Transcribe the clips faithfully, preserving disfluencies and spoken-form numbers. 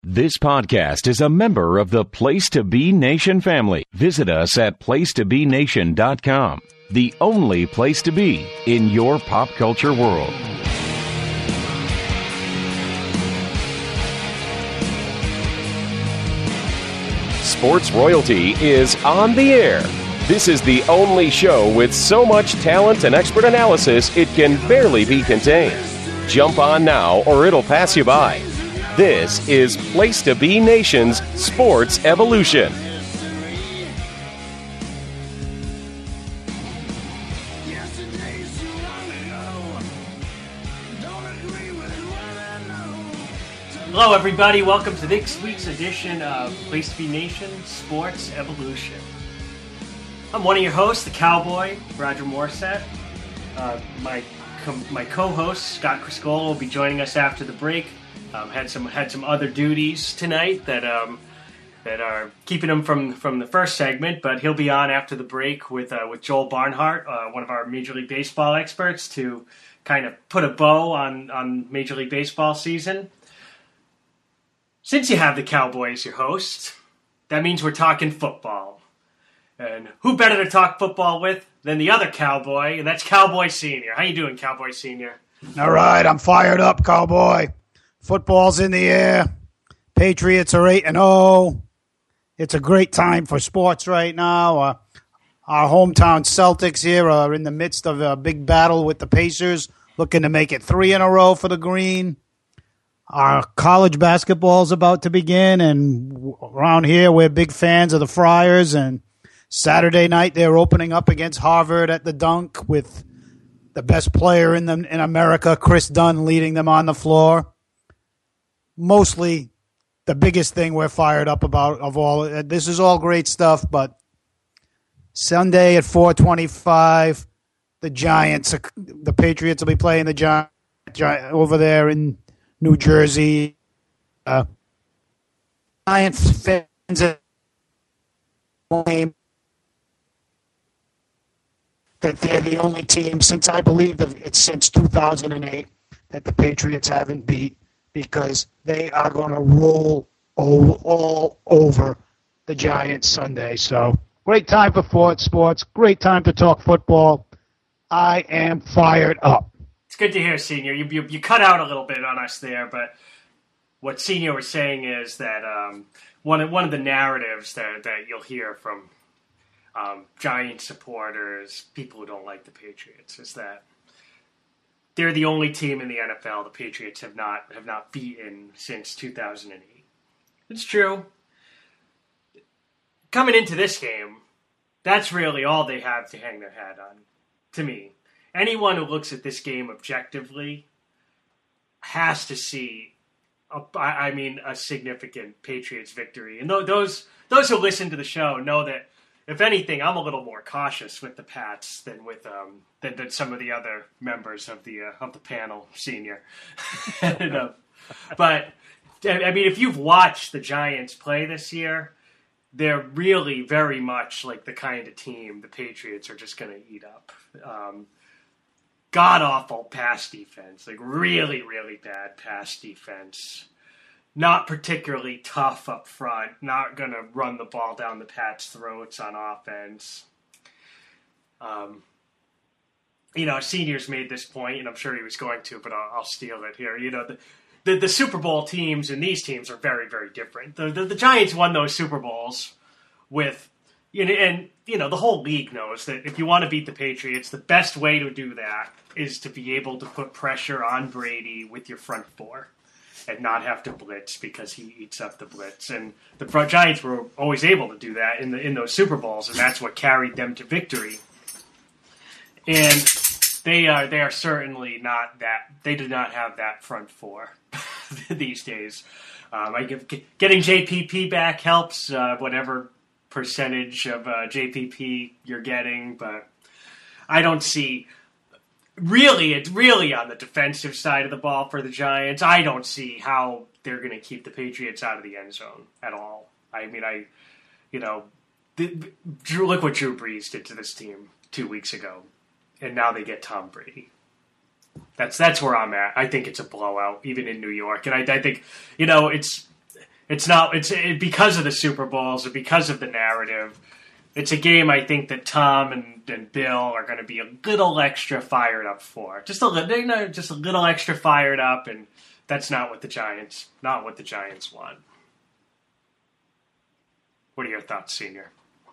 This podcast is a member of the Place to Be Nation family. Visit us at place to be nation dot com, the only place to be in your pop culture world. Sports Royalty is on the air. This is the only show with so much talent and expert analysis it can barely be contained. Jump on now or it'll pass you by. This is Place to Be Nation's Sports Evolution. Hello, everybody. Welcome to this week's edition of Place to Be Nation Sports Evolution. I'm one of your hosts, the Cowboy, Roger Morissette. Uh, my com- my co-host, Scott Criscola, will be joining us after the break. Um, had some had some other duties tonight that um, that are keeping him from, from the first segment, but he'll be on after the break with uh, with Joel Barnhart, uh, one of our Major League Baseball experts, to kind of put a bow on, on Major League Baseball season. Since you have the Cowboy as your host, that means we're talking football. And who better to talk football with than the other Cowboy, and that's Cowboy Senior. How you doing, Cowboy Senior? All right, I'm fired up, Cowboy. Football's in the air. Patriots are eight and oh. It's a great time for sports right now. Uh, our hometown Celtics here are in the midst of a big battle with the Pacers, looking to make it three in a row for the green. Our college basketball is about to begin, and around here we're big fans of the Friars. And Saturday night they're opening up against Harvard at the Dunk with the best player in the, in America, Chris Dunn, leading them on the floor. Mostly the biggest thing we're fired up about of all. This is all great stuff, but Sunday at four twenty-five, the Giants, the Patriots will be playing the Giants over there in New Jersey. Uh, Giants fans claim that they're the only team since, I believe, it's since two thousand eight that the Patriots haven't beat, because they are going to roll all, all over the Giants Sunday. So great time for sports, great time to talk football. I am fired up. It's good to hear, Senior. You, you you cut out a little bit on us there, but what Senior was saying is that um, one of one of the narratives that that you'll hear from um, Giant supporters, people who don't like the Patriots, is that they're the only team in the N F L the Patriots have not have not beaten since two thousand eight. It's true. Coming into this game, that's really all they have to hang their hat on, to me. Anyone who looks at this game objectively has to see, a, I mean, a significant Patriots victory. And those those who listen to the show know that, if anything, I'm a little more cautious with the Pats than with um than, than some of the other members of the uh, of the panel, Senior. and, uh, but I mean, if you've watched the Giants play this year, they're really very much like the kind of team the Patriots are just going to eat up. Um, God-awful pass defense, like really, really bad pass defense. Not particularly tough up front, not going to run the ball down the Pats' throats on offense. Um, you know, Senior's made this point, and I'm sure he was going to, but I'll, I'll steal it here. You know, the, the, the Super Bowl teams and these teams are very, very different. The, the, the Giants won those Super Bowls with... You know, and, you know, the whole league knows that if you want to beat the Patriots, the best way to do that is to be able to put pressure on Brady with your front four and not have to blitz because he eats up the blitz. And the Giants were always able to do that in the in those Super Bowls, and that's what carried them to victory. And they are they are certainly not that. They do not have that front four these days. Um, I give, getting J P P back helps, uh, whatever percentage of uh, J P P you're getting, but I don't see really it's really on the defensive side of the ball for the Giants. I don't see how they're going to keep the Patriots out of the end zone at all. I mean, I you know, the, Drew, look what Drew Brees did to this team two weeks ago, and now they get Tom Brady. That's that's where I'm at. I think it's a blowout, even in New York, and I, I think you know it's It's not. It's it, because of the Super Bowls and because of the narrative. It's a game I think that Tom and, and Bill are going to be a little extra fired up for. Just a little, you know, just a little extra fired up, and that's not what the Giants, not what the Giants want. What are your thoughts, Senior?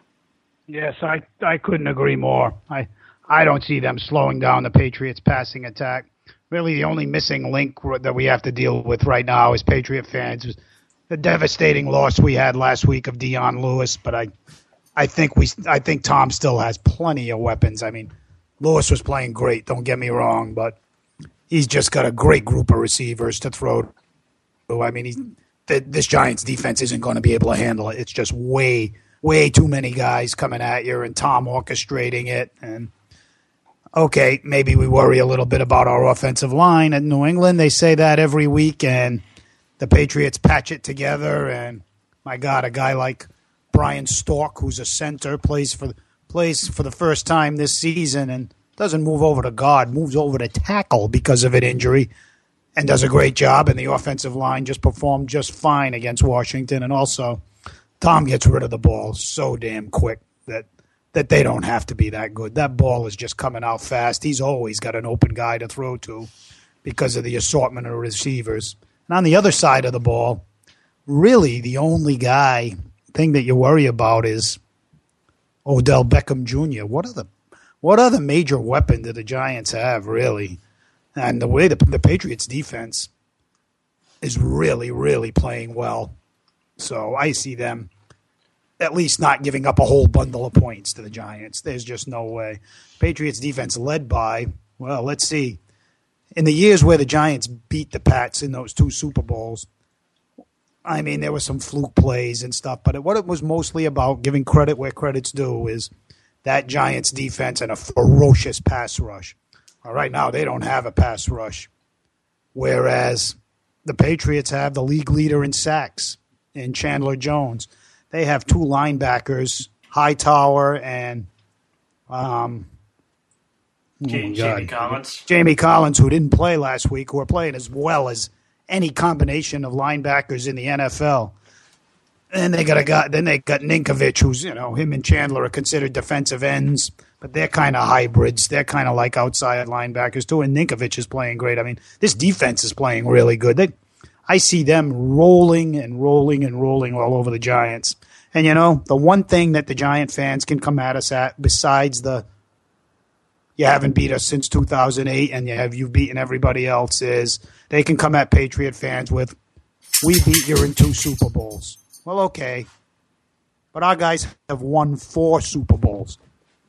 Yes, I, I couldn't agree more. I I don't see them slowing down the Patriots' passing attack. Really, the only missing link that we have to deal with right now as Patriot fans. The devastating loss we had last week of Dion Lewis, but I, I think we, I think Tom still has plenty of weapons. I mean, Lewis was playing great. Don't get me wrong, but he's just got a great group of receivers to throw. I mean, he's, the, this Giants defense isn't going to be able to handle it. It's just way, way too many guys coming at you, and Tom orchestrating it. And okay, maybe we worry a little bit about our offensive line at New England. They say that every week, and the Patriots patch it together, and my God, a guy like Brian Stork, who's a center, plays for plays for the first time this season and doesn't move over to guard, moves over to tackle because of an injury, and does a great job. And the offensive line just performed just fine against Washington. And also, Tom gets rid of the ball so damn quick that that they don't have to be that good. That ball is just coming out fast. He's always got an open guy to throw to because of the assortment of receivers. And on the other side of the ball, really the only guy thing that you worry about is Odell Beckham Junior What other what other major weapon do the Giants have, really? And the way the, the Patriots defense is really, really playing well. So I see them at least not giving up a whole bundle of points to the Giants. There's just no way. Patriots defense led by, well, let's see. In the years where the Giants beat the Pats in those two Super Bowls, I mean, there were some fluke plays and stuff, but what it was mostly about, giving credit where credit's due, is that Giants defense and a ferocious pass rush. All right, now they don't have a pass rush, whereas the Patriots have the league leader in sacks in Chandler Jones. They have two linebackers, Hightower and um, J- oh Jamie Collins. Jamie Collins, who didn't play last week, who are playing as well as any combination of linebackers in the N F L. And they got a guy. Then they got Ninkovich, who's, you know, him and Chandler are considered defensive ends, but they're kind of hybrids. They're kind of like outside linebackers too. And Ninkovich is playing great. I mean, this defense is playing really good. They, I see them rolling and rolling and rolling all over the Giants. And, you know, the one thing that the Giant fans can come at us at, besides the you haven't beat us since two thousand eight and you have you've beaten everybody else, is they can come at Patriot fans with, we beat you in two Super Bowls. Well, okay. But our guys have won four Super Bowls.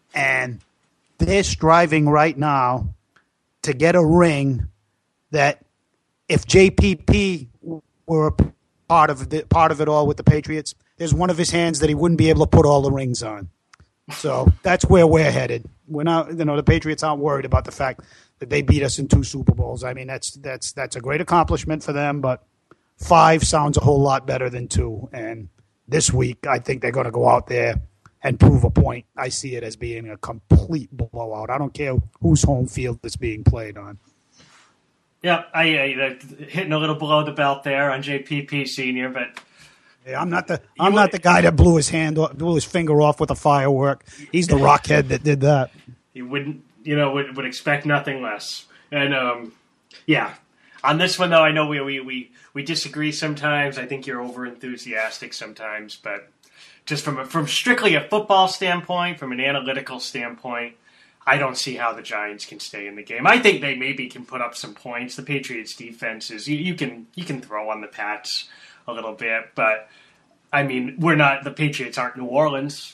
And they're striving right now to get a ring that if J P P were part of the, part of it all with the Patriots, there's one of his hands that he wouldn't be able to put all the rings on. So that's where we're headed. We're not, you know, the Patriots aren't worried about the fact that they beat us in two Super Bowls. I mean, that's that's that's a great accomplishment for them, but five sounds a whole lot better than two. And this week, I think they're going to go out there and prove a point. I see it as being a complete blowout. I don't care whose home field it's being played on. Yeah, I, I hitting a little below the belt there on J P P Senior, but yeah, I'm not the I'm not the guy that blew his hand blew his finger off with a firework. He's the rockhead that did that. He wouldn't, you know, would would expect nothing less. And um, yeah, on this one though, I know we we we we disagree sometimes. I think you're over enthusiastic sometimes, but just from a, from strictly a football standpoint, from an analytical standpoint, I don't see how the Giants can stay in the game. I think they maybe can put up some points. The Patriots' defense is you, you can you can throw on the Pats a little bit, but I mean, we're not the Patriots aren't New Orleans,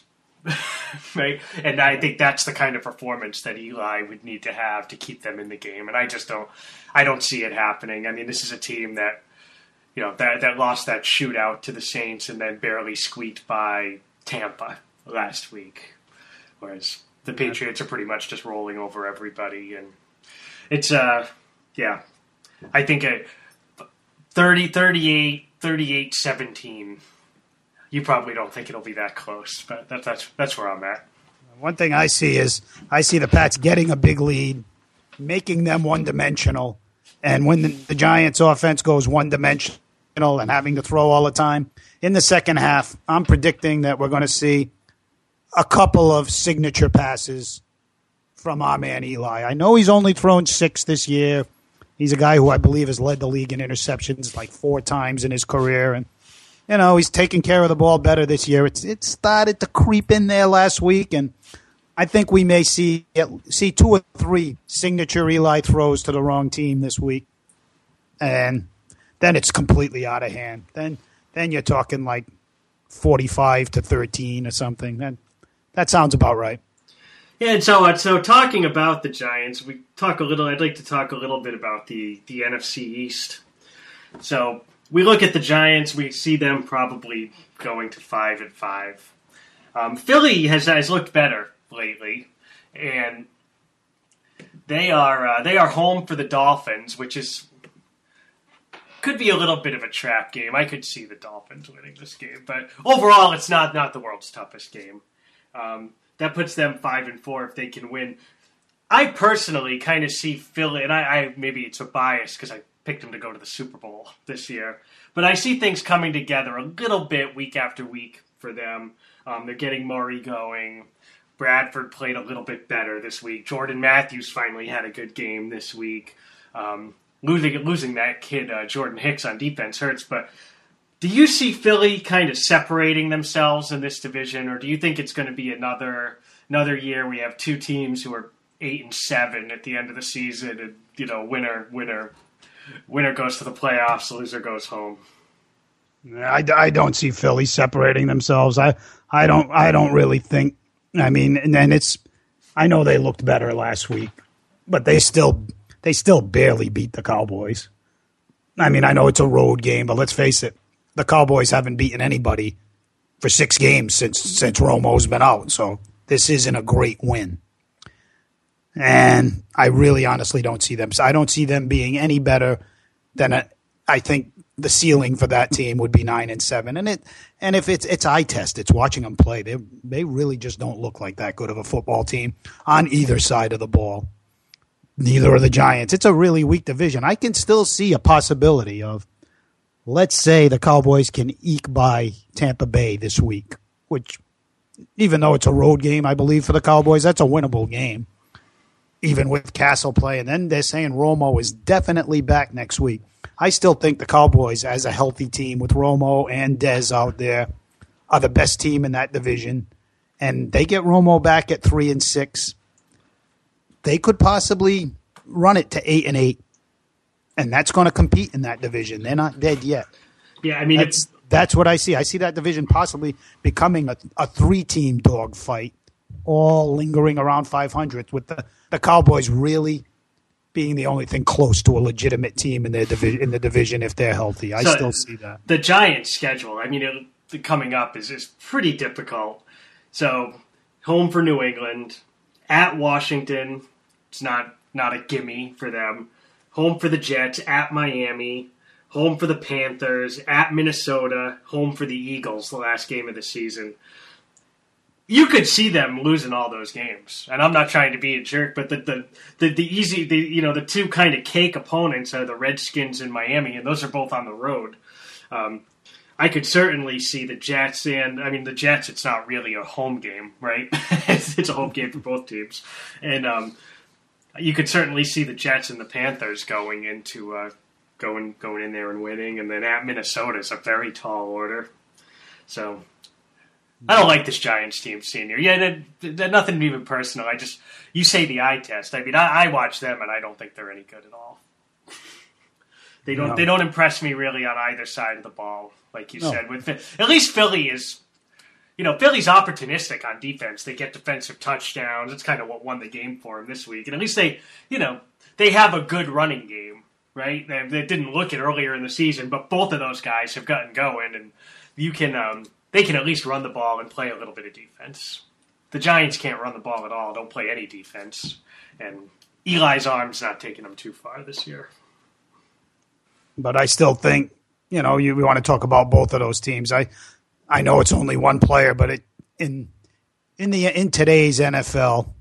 right? And I think that's the kind of performance that Eli would need to have to keep them in the game. And I just don't I don't see it happening. I mean, this is a team that you know that that lost that shootout to the Saints and then barely squeaked by Tampa last week, whereas the Patriots are pretty much just rolling over everybody. And it's, uh, yeah, I think a thirty, thirty-eight, thirty-eight seventeen. You probably don't think it'll be that close, but that, that's that's where I'm at. One thing I see is I see the Pats getting a big lead, making them one-dimensional. And when the, the Giants' offense goes one-dimensional, one-dimensional and having to throw all the time. In the second half, I'm predicting that we're going to see a couple of signature passes from our man Eli. I know he's only thrown six this year. He's a guy who I believe has led the league in interceptions like four times in his career. And, you know, he's taking care of the ball better this year. It's it started to creep in there last week, and I think we may see see two or three signature Eli throws to the wrong team this week. And then it's completely out of hand. Then then you're talking like forty-five to thirteen or something. That, that sounds about right. Yeah, and so uh, so talking about the Giants, we talk a little. I'd like to talk a little bit about the, the N F C East. So we look at the Giants, we see them probably going to five and five. Um, Philly has has looked better lately, and they are uh, they are home for the Dolphins, which is could be a little bit of a trap game. I could see the Dolphins winning this game, but overall, it's not not the world's toughest game. Um, That puts them five and four if they can win. I personally kind of see Philly, and I, I maybe it's a bias because I picked them to go to the Super Bowl this year, but I see things coming together a little bit week after week for them. Um, they're getting Murray going. Bradford played a little bit better this week. Jordan Matthews finally had a good game this week. Um, losing losing that kid uh, Jordan Hicks on defense hurts, but do you see Philly kind of separating themselves in this division, or do you think it's going to be another another year we have two teams who are eight and seven at the end of the season, and you know, winner winner winner goes to the playoffs, loser goes home? I, I don't see Philly separating themselves. I I don't I don't really think. I mean, and then it's I know they looked better last week, but they still they still barely beat the Cowboys. I mean, I know it's a road game, but let's face it. The Cowboys haven't beaten anybody for six games since since Romo's been out, so this isn't a great win. And I really honestly don't see them. I don't see them being any better than a, I think the ceiling for that team would be nine and seven. And it and if it's it's eye test, it's watching them play. They they really just don't look like that good of a football team on either side of the ball. Neither are the Giants. It's a really weak division. I can still see a possibility of, let's say the Cowboys can eke by Tampa Bay this week, which, even though it's a road game, I believe, for the Cowboys, that's a winnable game, even with Castle play. And then they're saying Romo is definitely back next week. I still think the Cowboys, as a healthy team with Romo and Dez out there, are the best team in that division. And they get Romo back at three and six. They could possibly run it to eight and eight. And that's going to compete in that division. They're not dead yet. Yeah, I mean, that's, it's, that's what I see. I see that division possibly becoming a, a three-team dogfight, all lingering around five hundred, with the, the Cowboys really being the only thing close to a legitimate team in their division in the division if they're healthy. I so still see that. The Giants' schedule, I mean, it, coming up is is pretty difficult. So, home for New England, at Washington. It's not not a gimme for them. Home for the Jets, at Miami, home for the Panthers, at Minnesota, home for the Eagles, the last game of the season. You could see them losing all those games, and I'm not trying to be a jerk, but the the, the, the easy, the, you know, the two kind of cake opponents are the Redskins and Miami, and those are both on the road. Um, I could certainly see the Jets, and I mean the Jets. It's not really a home game, right? it's, it's a home game for both teams, and um, you could certainly see the Jets and the Panthers going into uh, going going in there and winning, and then at Minnesota is a very tall order. So I don't like this Giants team, senior. Yeah, they're, they're nothing even personal. I just you say the eye test. I mean, I, I watch them, and I don't think they're any good at all. They don't. No. They don't impress me really on either side of the ball, like you no. said. With at least Philly is. You know, Philly's opportunistic on defense. They get defensive touchdowns. It's kind of what won the game for them this week. And at least they, you know, they have a good running game, right? They, they didn't look it earlier in the season, but both of those guys have gotten going, and you can, um, they can at least run the ball and play a little bit of defense. The Giants can't run the ball at all. Don't play any defense. And Eli's arm's not taking them too far this year. But I still think, you know, you we want to talk about both of those teams. I. I know it's only one player, but it, in in the in today's N F L,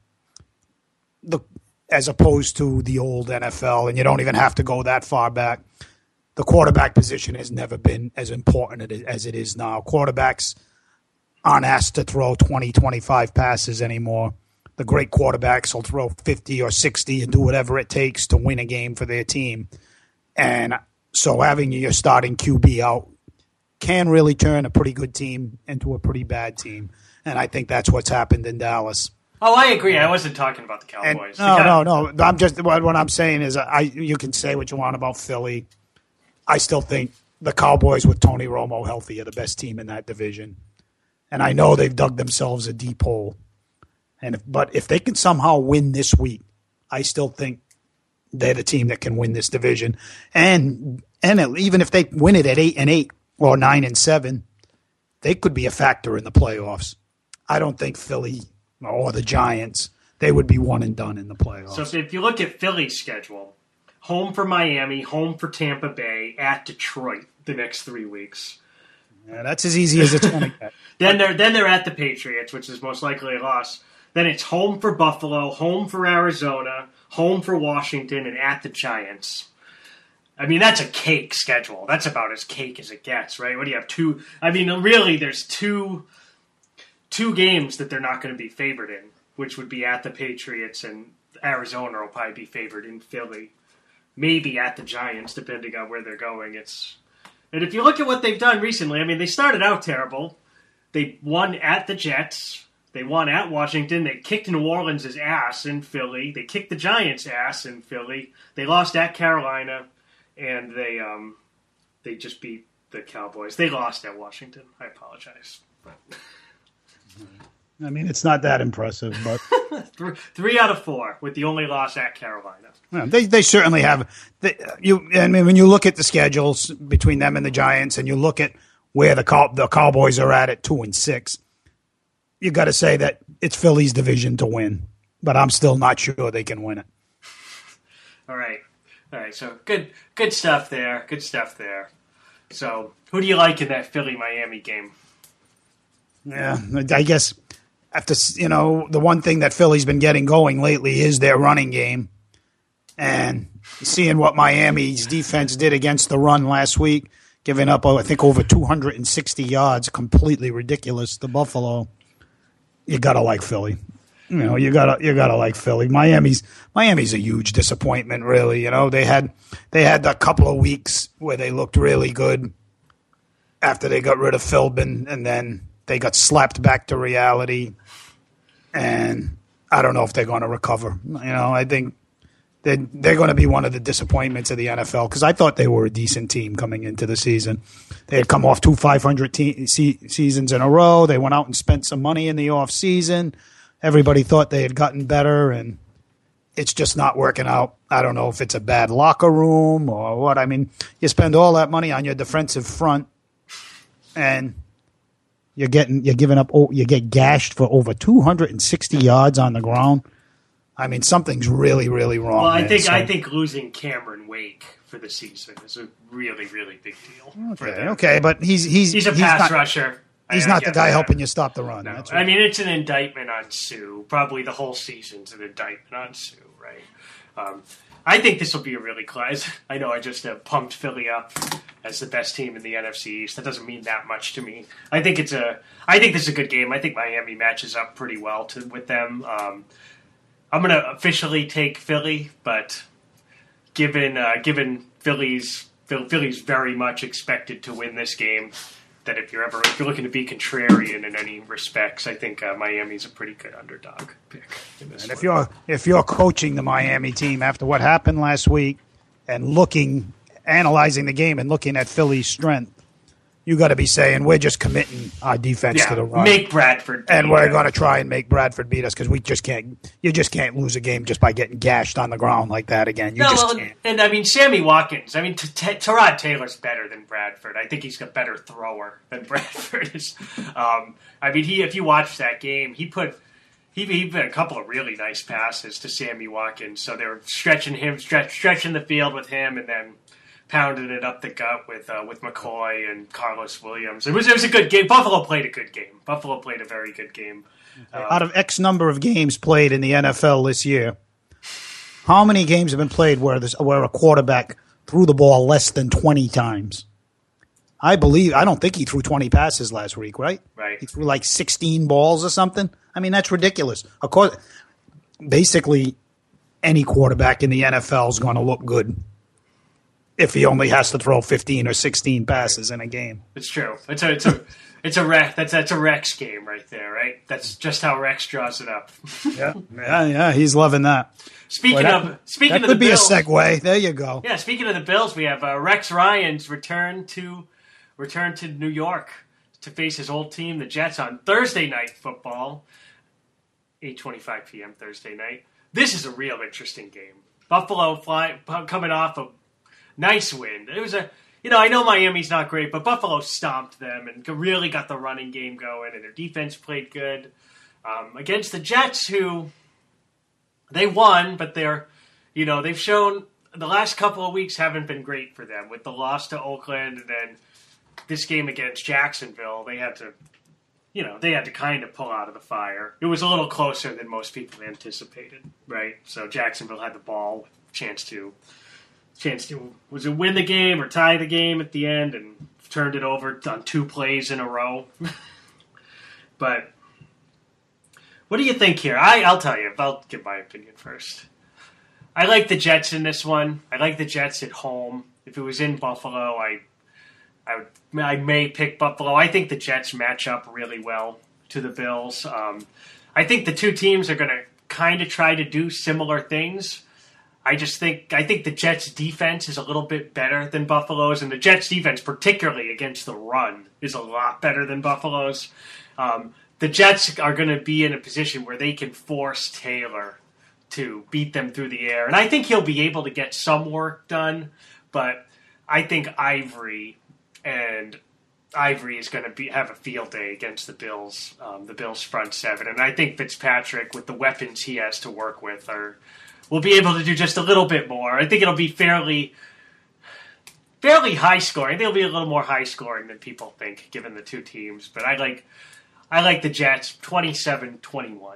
the as opposed to the old N F L, and you don't even have to go that far back, the quarterback position has never been as important as it is now. Quarterbacks aren't asked to throw twenty, twenty-five passes anymore. The great quarterbacks will throw fifty or sixty and do whatever it takes to win a game for their team. And so having your starting Q B out can really turn a pretty good team into a pretty bad team. And I think that's what's happened in Dallas. Oh, I agree. I wasn't talking about the Cowboys. And, no, the Cow- no, no. I'm just what, what I'm saying is I you can say what you want about Philly. I still think the Cowboys with Tony Romo healthy are the best team in that division. And I know they've dug themselves a deep hole. And if, but if they can somehow win this week, I still think they're the team that can win this division. And and even if they win it at eight and eight or nine and seven, they could be a factor in the playoffs. I don't think Philly or the Giants, they would be one and done in the playoffs. So if you look at Philly's schedule, home for Miami, home for Tampa Bay, at Detroit the next three weeks. Yeah, that's as easy as it's going to get. then they're then they're at the Patriots, which is most likely a loss. Then it's home for Buffalo, home for Arizona, home for Washington, and at the Giants. I mean, that's a cake schedule. That's about as cake as it gets, right? What do you have? Two. I mean, really, there's two two games that they're not going to be favored in, which would be at the Patriots, and Arizona will probably be favored in Philly. Maybe at the Giants, depending on where they're going. It's and if you look at what they've done recently, I mean, they started out terrible. They won at the Jets. They won at Washington. They kicked New Orleans' ass in Philly. They kicked the Giants' ass in Philly. They lost at Carolina, and they um, they just beat the Cowboys. They lost at Washington. I apologize. But. I mean, it's not that impressive, but three out of four with the only loss at Carolina. Yeah, they they certainly have. They, you I mean, when you look at the schedules between them and the Giants, and you look at where the Cow, the Cowboys are at at two and six, you got to say that it's Philly's division to win. But I'm still not sure they can win it. All right, all right. So good, good stuff there. Good stuff there. So who do you like in that Philly Miami game? Yeah, I guess after you know the one thing that Philly's been getting going lately is their running game, and seeing what Miami's defense did against the run last week, giving up I think over two hundred sixty yards, completely ridiculous to Buffalo. You gotta like Philly, you know. You gotta you gotta like Philly. Miami's Miami's a huge disappointment, really. You know they had they had a couple of weeks where they looked really good after they got rid of Philbin, and then they got slapped back to reality, and I don't know if they're going to recover. You know, I think they're, they're going to be one of the disappointments of the N F L because I thought they were a decent team coming into the season. They had come off two five hundred te- se- seasons in a row. They went out and spent some money in the off season. Everybody thought they had gotten better, and it's just not working out. I don't know if it's a bad locker room or what. I mean, you spend all that money on your defensive front, and You're getting, you're giving up, you get gashed for over two hundred sixty yards on the ground. I mean, something's really, really wrong. Well, I there, think so. I think losing Cameron Wake for the season is a really, really big deal. For Okay, them. okay, but he's he's He's a he's pass not, rusher. He's I, not I the guy that. helping you stop the run. No. That's I right. mean, it's an indictment on Sue. Probably the whole season's an indictment on Sue, right? Um, I think this will be a really close. I know I just uh, pumped Philly up as the best team in the N F C East. That doesn't mean that much to me. I think it's a. I think this is a good game. I think Miami matches up pretty well to, with them. Um, I'm going to officially take Philly, but given uh, given Philly's Philly's very much expected to win this game, that if you're ever if you're looking to be contrarian in any respects, I think uh, Miami's a pretty good underdog pick. In this And one. if you're if you're coaching the Miami team after what happened last week and looking, analyzing the game and looking at Philly's strength, you got to be saying we're just committing our defense yeah, to the run. make Bradford, and we're yeah. going to try and make Bradford beat us because we just can't. You just can't lose a game just by getting gashed on the ground like that again. You No, just well, can't. and I mean Sammy Watkins. I mean T- T- Tyrod Taylor's better than Bradford. I think he's a better thrower than Bradford is. Um, I mean, he if you watch that game, he put he he put a couple of really nice passes to Sammy Watkins. So they were stretching him, stretch, stretching the field with him, and then pounding it up the gut with uh, with McCoy and Carlos Williams. It was it was a good game. Buffalo played a good game. Buffalo played a very good game. Um, Out of X number of games played in the N F L this year, how many games have been played where this, where a quarterback threw the ball less than twenty times. I believe, I don't think he threw twenty passes last week, right? Right. He threw like sixteen balls or something. I mean, that's ridiculous. Of course, basically, any quarterback in the N F L is going to look good if he only has to throw fifteen or sixteen passes in a game. It's true. It's a, it's a, it's a Rex. That's that's a Rex game right there, right? That's just how Rex draws it up. yeah, yeah, yeah. He's loving that. Speaking well, that, of speaking that of could the be Bills, a segue. There you go. Yeah, speaking of the Bills, we have uh, Rex Ryan's return to return to New York to face his old team, the Jets, on Thursday Night Football, eight twenty-five p.m. Thursday night. This is a real interesting game. Buffalo flying, coming off a nice win. It was a, you know, I know Miami's not great, but Buffalo stomped them and really got the running game going, and their defense played good um, against the Jets, who they won, but they're, you know, they've shown the last couple of weeks haven't been great for them with the loss to Oakland and then this game against Jacksonville. They had to, you know, they had to kind of pull out of the fire. It was a little closer than most people anticipated, right? So Jacksonville had the ball, chance to, chance to, was it win the game or tie the game at the end, and turned it over on two plays in a row. But what do you think here? I, I'll tell you. I'll give my opinion first. I like the Jets in this one. I like the Jets at home. If it was in Buffalo, I I would, I may pick Buffalo. I think the Jets match up really well to the Bills. Um, I think the two teams are going to kind of try to do similar things. I just think I think the Jets' defense is a little bit better than Buffalo's, and the Jets' defense, particularly against the run, is a lot better than Buffalo's. Um, the Jets are going to be in a position where they can force Taylor to beat them through the air, and I think he'll be able to get some work done, but I think Ivory and Ivory is going to be have a field day against the Bills, um, the Bills' front seven, and I think Fitzpatrick, with the weapons he has to work with, are will be able to do just a little bit more. I think it'll be fairly, fairly high scoring. I think it'll be a little more high scoring than people think, given the two teams. But I like, I like the Jets twenty-seven twenty-one.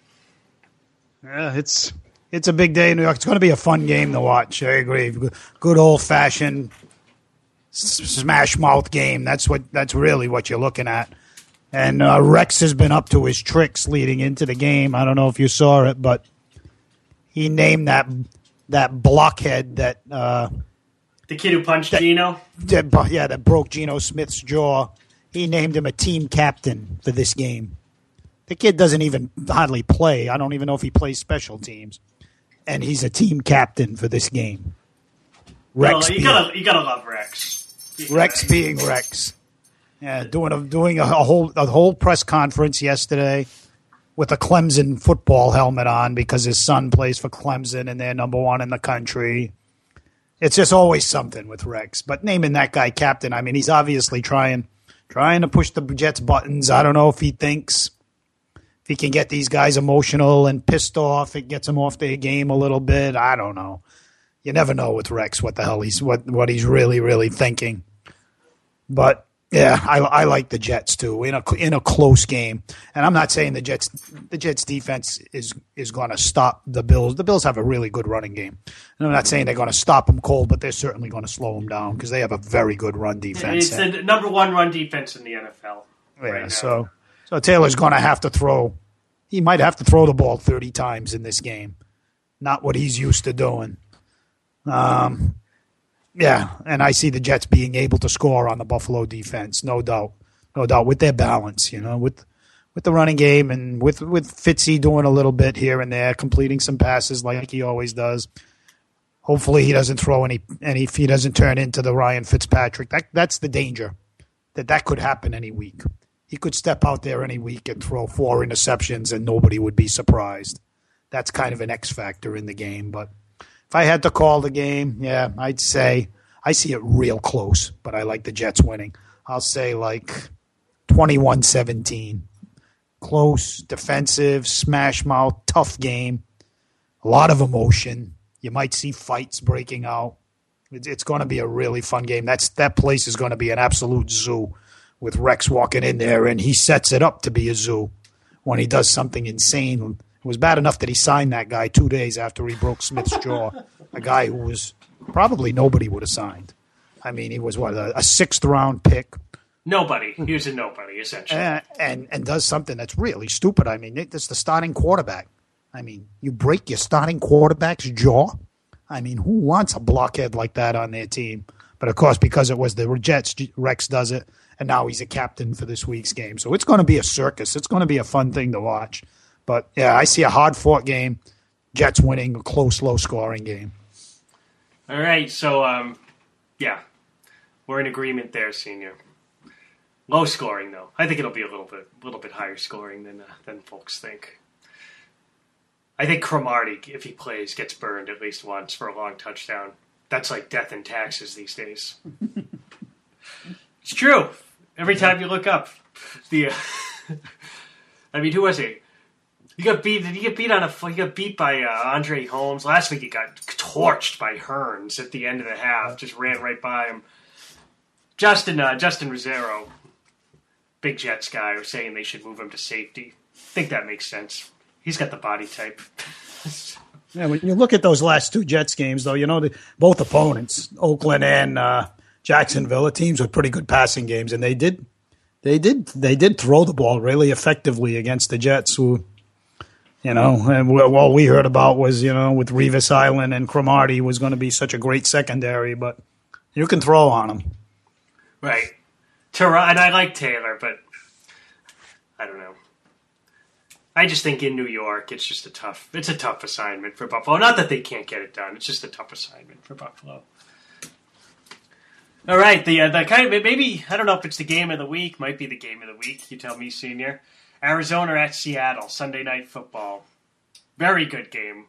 Yeah, it's it's a big day in New York. It's going to be a fun game to watch. I agree. Good old fashioned smash mouth game. That's what. That's really what you're looking at. And uh, Rex has been up to his tricks leading into the game. I don't know if you saw it, but he named that that blockhead that uh, the kid who punched that, Geno. That, yeah, that broke Geno Smith's jaw. He named him a team captain for this game. The kid doesn't even hardly play. I don't even know if he plays special teams, and he's a team captain for this game. Rex, well, you being, gotta you gotta love Rex. You Rex gotta, being Rex. Yeah, doing a doing a, a whole a whole press conference yesterday with a Clemson football helmet on because his son plays for Clemson and they're number one in the country. It's just always something with Rex. But naming that guy captain, I mean, he's obviously trying trying to push the Jets buttons. I don't know if he thinks if he can get these guys emotional and pissed off, it gets him off their game a little bit. I don't know. You never know with Rex what the hell he's what, what he's really, really thinking. But yeah, I, I like the Jets too in a in a close game, and I'm not saying the Jets the Jets defense is is going to stop the Bills. The Bills have a really good running game, and I'm not saying they're going to stop them cold, but they're certainly going to slow them down because they have a very good run defense. It's the number one run defense in the N F L. Yeah, right so so Taylor's going to have to throw. He might have to throw the ball thirty times in this game, not what he's used to doing. Um. Yeah, and I see the Jets being able to score on the Buffalo defense, no doubt, no doubt, with their balance, you know, with with the running game and with with Fitzy doing a little bit here and there, completing some passes like he always does. Hopefully, he doesn't throw any any. If he doesn't turn into the Ryan Fitzpatrick, that that's the danger, that that could happen any week. He could step out there any week and throw four interceptions, and nobody would be surprised. That's kind of an X factor in the game, but. If I had to call the game, yeah, I'd say I see it real close, but I like the Jets winning. I'll say like twenty-one seventeen. Close, defensive, smash mouth, tough game. A lot of emotion. You might see fights breaking out. It's, it's going to be a really fun game. That's That place is going to be an absolute zoo with Rex walking in there, and he sets it up to be a zoo when he does something insane. It was bad enough that he signed that guy two days after he broke Smith's jaw, a guy who was probably nobody would have signed. I mean, he was, what, a, a sixth-round pick. Nobody. He was a nobody, essentially. And, and and does something that's really stupid. I mean, it's the starting quarterback. I mean, you break your starting quarterback's jaw? I mean, who wants a blockhead like that on their team? But, of course, because it was the Jets, Rex does it, and now he's a captain for this week's game. So it's going to be a circus. It's going to be a fun thing to watch. But, yeah, I see a hard-fought game. Jets winning a close, low-scoring game. All right, so, um, yeah, we're in agreement there, Senior. Low scoring, though. I think it'll be a little bit, little bit higher scoring than uh, than folks think. I think Cromartie, if he plays, gets burned at least once for a long touchdown. That's like death and taxes these days. It's true. Every time you look up, the, uh, I mean, who was he? He got beat. Did he get beat on a? He got beat by uh, Andre Holmes last week. He got torched by Hearns at the end of the half. Just ran right by him. Justin uh, Justin Rosero. Big Jets guy, was saying they should move him to safety. I think that makes sense. He's got the body type. Yeah, when you look at those last two Jets games, though, you know, the, both opponents, Oakland and uh, Jacksonville, are teams with pretty good passing games, and they did, they did, they did throw the ball really effectively against the Jets, who, you know, and all we heard about was, you know, with Revis Island and Cromartie was going to be such a great secondary, but you can throw on them. Right. And I like Taylor, but I don't know. I just think in New York, it's just a tough, it's a tough assignment for Buffalo. Not that they can't get it done. It's just a tough assignment for Buffalo. All right. The, uh, the kind of, maybe, I don't know if it's the game of the week, might be the game of the week. You tell me, Senior. Arizona at Seattle, Sunday Night Football. Very good game.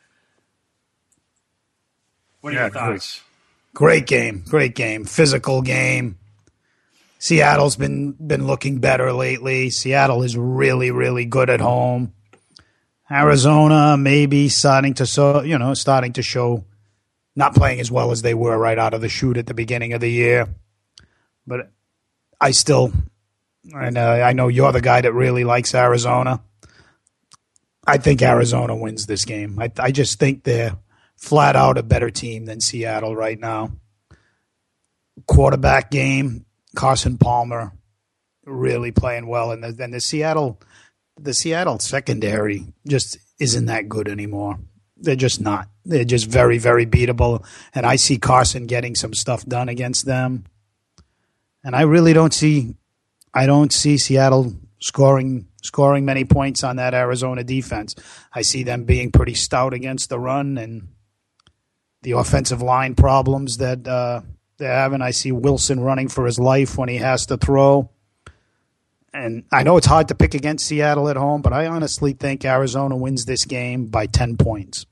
What are yeah, your thoughts? Great. great game. Great game. Physical game. Seattle's been been looking better lately. Seattle is really, really good at home. Arizona maybe starting to so you know starting to show not playing as well as they were right out of the chute at the beginning of the year. But I still, and uh, I know you're the guy that really likes Arizona. I think Arizona wins this game. I I just think they're flat out a better team than Seattle right now. Quarterback game. Carson Palmer really playing well, and the, and the Seattle, the Seattle secondary just isn't that good anymore. They're just not. They're just very, very beatable. And I see Carson getting some stuff done against them. And I really don't see, I don't see Seattle scoring scoring many points on that Arizona defense. I see them being pretty stout against the run and the offensive line problems that. Uh, They're having. I see Wilson running for his life when he has to throw. And I know it's hard to pick against Seattle at home, but I honestly think Arizona wins this game by ten points.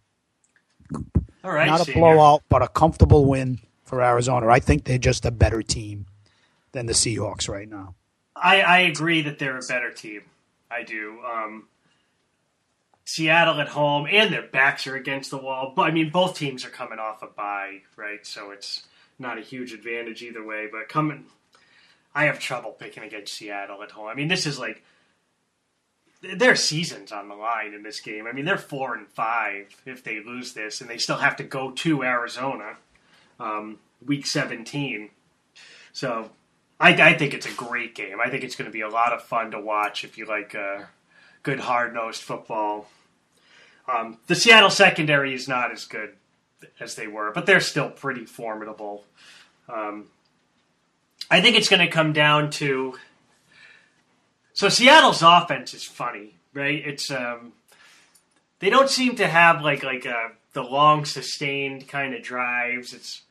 All right, Not a Senior. blowout, but a comfortable win for Arizona. I think they're just a better team than the Seahawks right now. I, I agree that they're a better team. I do. Um, Seattle at home, and their backs are against the wall. But I mean, both teams are coming off a bye, right? So it's not a huge advantage either way, but coming, I have trouble picking against Seattle at home. I mean, this is like, their season's on the line in this game. I mean, they're four and five if they lose this, and they still have to go to Arizona, um, week seventeen. So I, I think it's a great game. I think it's going to be a lot of fun to watch if you like uh, good hard-nosed football. Um, the Seattle secondary is not as good as they were, but they're still pretty formidable. Um, I think it's going to come down to... So Seattle's offense is funny, right? It's um, they don't seem to have like like uh, the long, sustained kind of drives. It's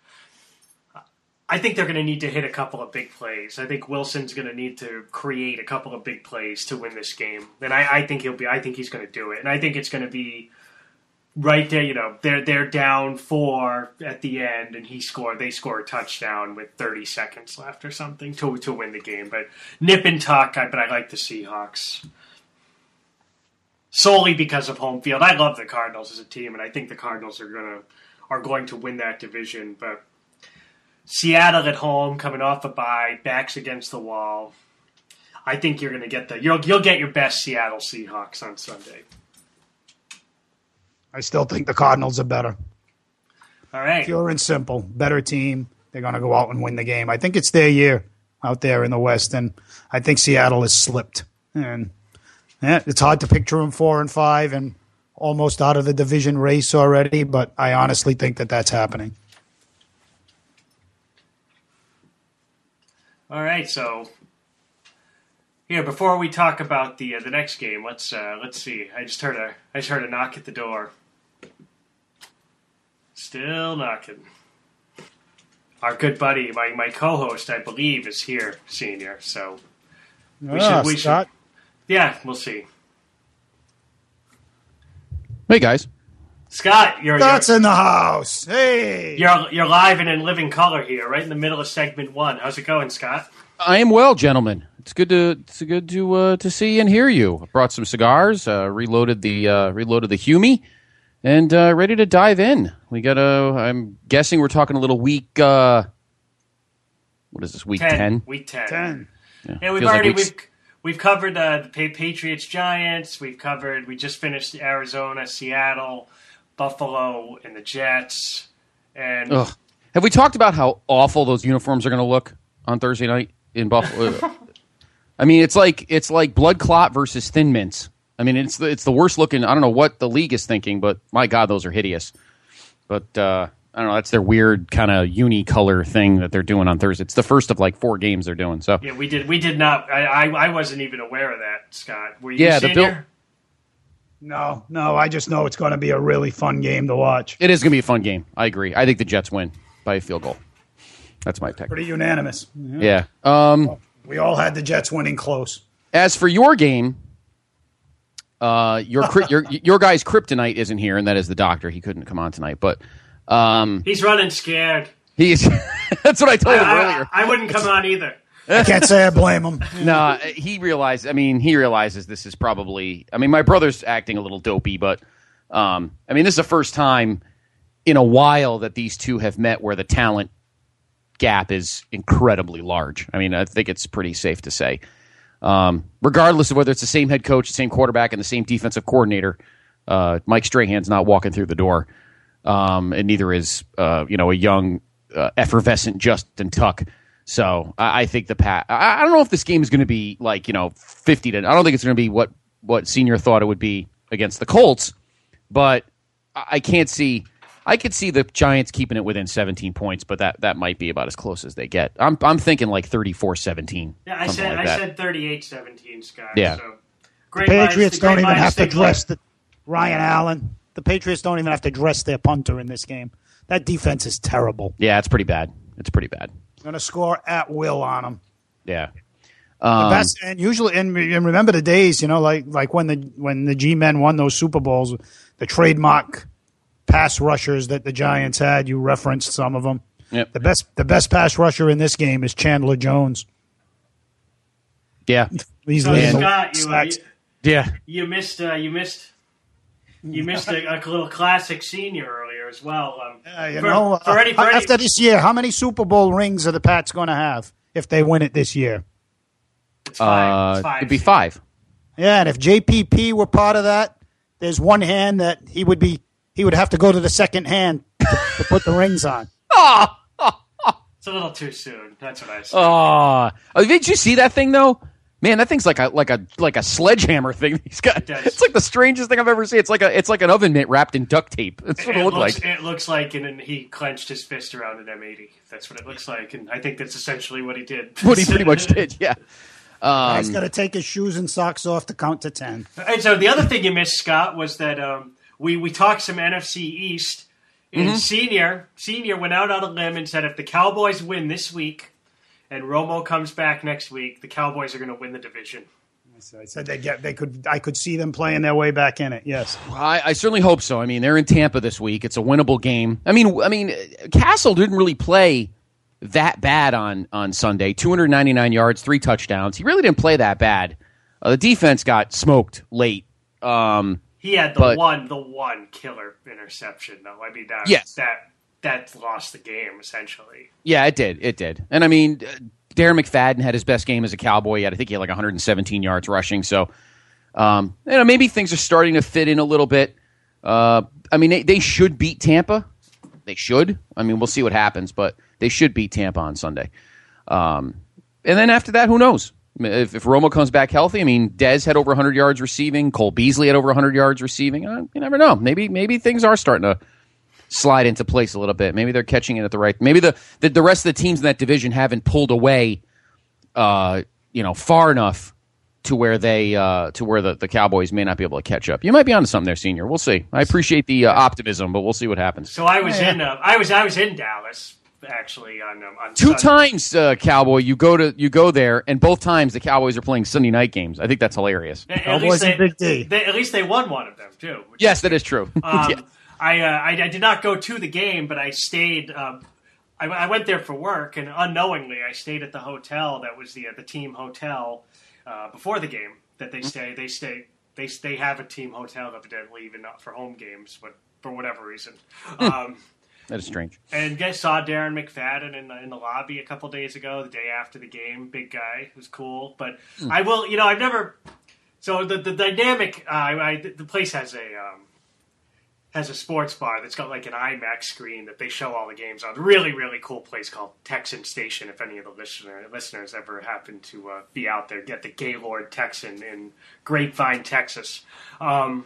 I think they're going to need to hit a couple of big plays. I think Wilson's going to need to create a couple of big plays to win this game, and I, I think he'll be. I think he's going to do it, and I think it's going to be right there. You know, they're they're down four at the end, and he scored. They score a touchdown with thirty seconds left or something to to win the game. But nip and tuck. I, but I like the Seahawks solely because of home field. I love the Cardinals as a team, and I think the Cardinals are gonna are going to win that division, but. Seattle at home, coming off a bye, backs against the wall. I think you're going to get the you'll you'll get your best Seattle Seahawks on Sunday. I still think the Cardinals are better. All right. Pure and simple. Better team. They're going to go out and win the game. I think it's their year out there in the West, and I think Seattle has slipped. And yeah, it's hard to picture them four and five and almost out of the division race already, but I honestly think that that's happening. All right, so here before we talk about the uh, the next game, let's uh, let's see. I just heard a I just heard a knock at the door. Still knocking. Our good buddy, my, my co-host, I believe, is here, Senior. So we ah, should we Scott. should yeah, we'll see. Hey guys, Scott, you're Scott's you're, in the house. Hey, you're you're live and in living color here, right in the middle of segment one. How's it going, Scott? I am well, gentlemen. It's good to it's good to uh, to see and hear you. I brought some cigars, uh, reloaded the uh, reloaded the Humi, and uh, ready to dive in. We got a. I'm guessing we're talking a little week. Uh, what is this? Week ten. ten? Week ten. ten. Yeah, yeah we've Feels already like we've we've covered uh, the Pa- Patriots, Giants. We've covered. We just finished Arizona, Seattle, Buffalo, and the Jets. And Ugh. Have we talked about how awful those uniforms are going to look on Thursday night in Buffalo? I mean, it's like it's like blood clot versus Thin Mints. I mean, it's the, it's the worst looking. I don't know what the league is thinking, but my God, those are hideous. But uh, I don't know. That's their weird kind of uni-color thing that they're doing on Thursday. It's the first of like four games they're doing. So yeah, we did we did not. I I, I wasn't even aware of that, Scott. Were you? Yeah, the Senior? Bill- No, no, I just know it's going to be a really fun game to watch. it is going to be a fun game. I agree. I think the Jets win by a field goal. That's my pick. Pretty unanimous. Yeah. Um, We all had the Jets winning close. as for your game, uh, your cri- your your guy's kryptonite isn't here, and that is the doctor. He couldn't come on tonight, but um, He's running scared. he's. That's what I told him I, earlier. I, I wouldn't come on either. I can't say I blame him. No, he realized. I mean, he realizes this is probably. I mean, my brother's acting a little dopey, but um, I mean, this is the first time in a while that these two have met where the talent gap is incredibly large. I mean, I think it's pretty safe to say, um, regardless of whether it's the same head coach, the same quarterback, and the same defensive coordinator, uh, Mike Strahan's not walking through the door, um, and neither is uh, you know a young, uh, effervescent Justin Tuck. So I, I think the Pat. I, I don't know if this game is going to be like you know fifty to. I don't think it's going to be what what Senior thought it would be against the Colts, but I, I can't see. I could see the Giants keeping it within seventeen points, but that, that might be about as close as they get. I'm I'm thinking like thirty-four seventeen. Yeah, I said like I that. said thirty-eight seventeen, Scott. Yeah. So, The great Patriots minds, don't great even minds have to think dress alike. the Ryan Allen. The Patriots don't even have to dress their punter in this game. That defense is terrible. Yeah, it's pretty bad. It's pretty bad. Going to score at will on them. Yeah. The Um, best, and usually, and, and remember the days, you know, like like when the when the G-men won those Super Bowls, the trademark pass rushers that the Giants had. You referenced some of them. Yep. The best the best pass rusher in this game is Chandler Jones. Yeah. He's So, leading the Scott, you, sacks. you, Yeah. you missed uh, you missed you missed a, a little classic Senior earlier as well. Um, Uh, you for, know, uh, for any, for any, after this year, how many Super Bowl rings are the Pats going to have if they win it this year? it's five. Uh, it's five. it'd be five. Yeah, and if J P P were part of that, there's one hand that he would be he would have to go to the second hand to, to put the rings on. It's a little too soon. That's what I said. Oh, oh, did you see that thing though? Man, that thing's like a like a like a sledgehammer thing. He's got. It does. It's like the strangest thing I've ever seen. It's like a it's like an oven mitt wrapped in duct tape. That's what it, it looked looks, like. It looks like, and then he clenched his fist around an M eighty. That's what it looks like, and I think that's essentially what he did. What he pretty much did. Yeah. Um, He's got to take his shoes and socks off to count to ten. And so the other thing you missed, Scott, was that um, we we talked some N F C East. And Mm-hmm. Senior Senior went out on a limb and said if the Cowboys win this week and Romo comes back next week, the Cowboys are going to win the division. I said they get they could I could see them playing their way back in it. Yes. I, I certainly hope so. I mean, they're in Tampa this week. It's a winnable game. I mean, I mean, Castle didn't really play that bad on on Sunday. two hundred ninety-nine yards, three touchdowns. He really didn't play that bad. Uh, the defense got smoked late. Um, He had the But- one the one killer interception though. I mean that Yes. that that lost the game essentially. yeah, it did. It did. And I mean, uh, Darren McFadden had his best game as a Cowboy. He had, I think he had like one hundred seventeen yards rushing. So, um, you know, maybe things are starting to fit in a little bit. Uh, I mean, they, they should beat Tampa. They should. I mean, we'll see what happens, but they should beat Tampa on Sunday. Um, and then after that, who knows? If, if Romo comes back healthy, I mean, Dez had over one hundred yards receiving. Cole Beasley had over one hundred yards receiving. Uh, you never know. Maybe maybe things are starting to slide into place a little bit. Maybe they're catching it at the right. Maybe the the, the rest of the teams in that division haven't pulled away, uh, you know, far enough to where they uh, to where the, the Cowboys may not be able to catch up. You might be onto something there, Senior. We'll see. I appreciate the uh, optimism, but we'll see what happens. So I was in uh, I was I was in Dallas actually on um, on two Sunday. times, uh, Cowboy. You go to you go there, and both times the Cowboys are playing Sunday night games. I think that's hilarious. At, at Cowboys least they, and Big D. They, at least they won one of them too. which Yes, is that good. is true. Um, Yeah. I, uh, I I did not go to the game, but I stayed. Um, I, I went there for work, and unknowingly, I stayed at the hotel that was the uh, the team hotel uh, before the game. That they stay, they stay, they they have a team hotel evidently, even not for home games, but for whatever reason. Um, That is strange. and guys saw Darren McFadden in the, in the lobby a couple days ago, the day after the game. Big guy, it was cool. But Mm. I will, you know, I've never. So the the dynamic, uh, I, the place has a. Um, has a sports bar that's got like an IMAX screen that they show all the games on. Really, really cool place called Texan Station. If any of the listener, listeners ever happen to uh, be out there, get the Gaylord Texan in Grapevine, Texas. Um,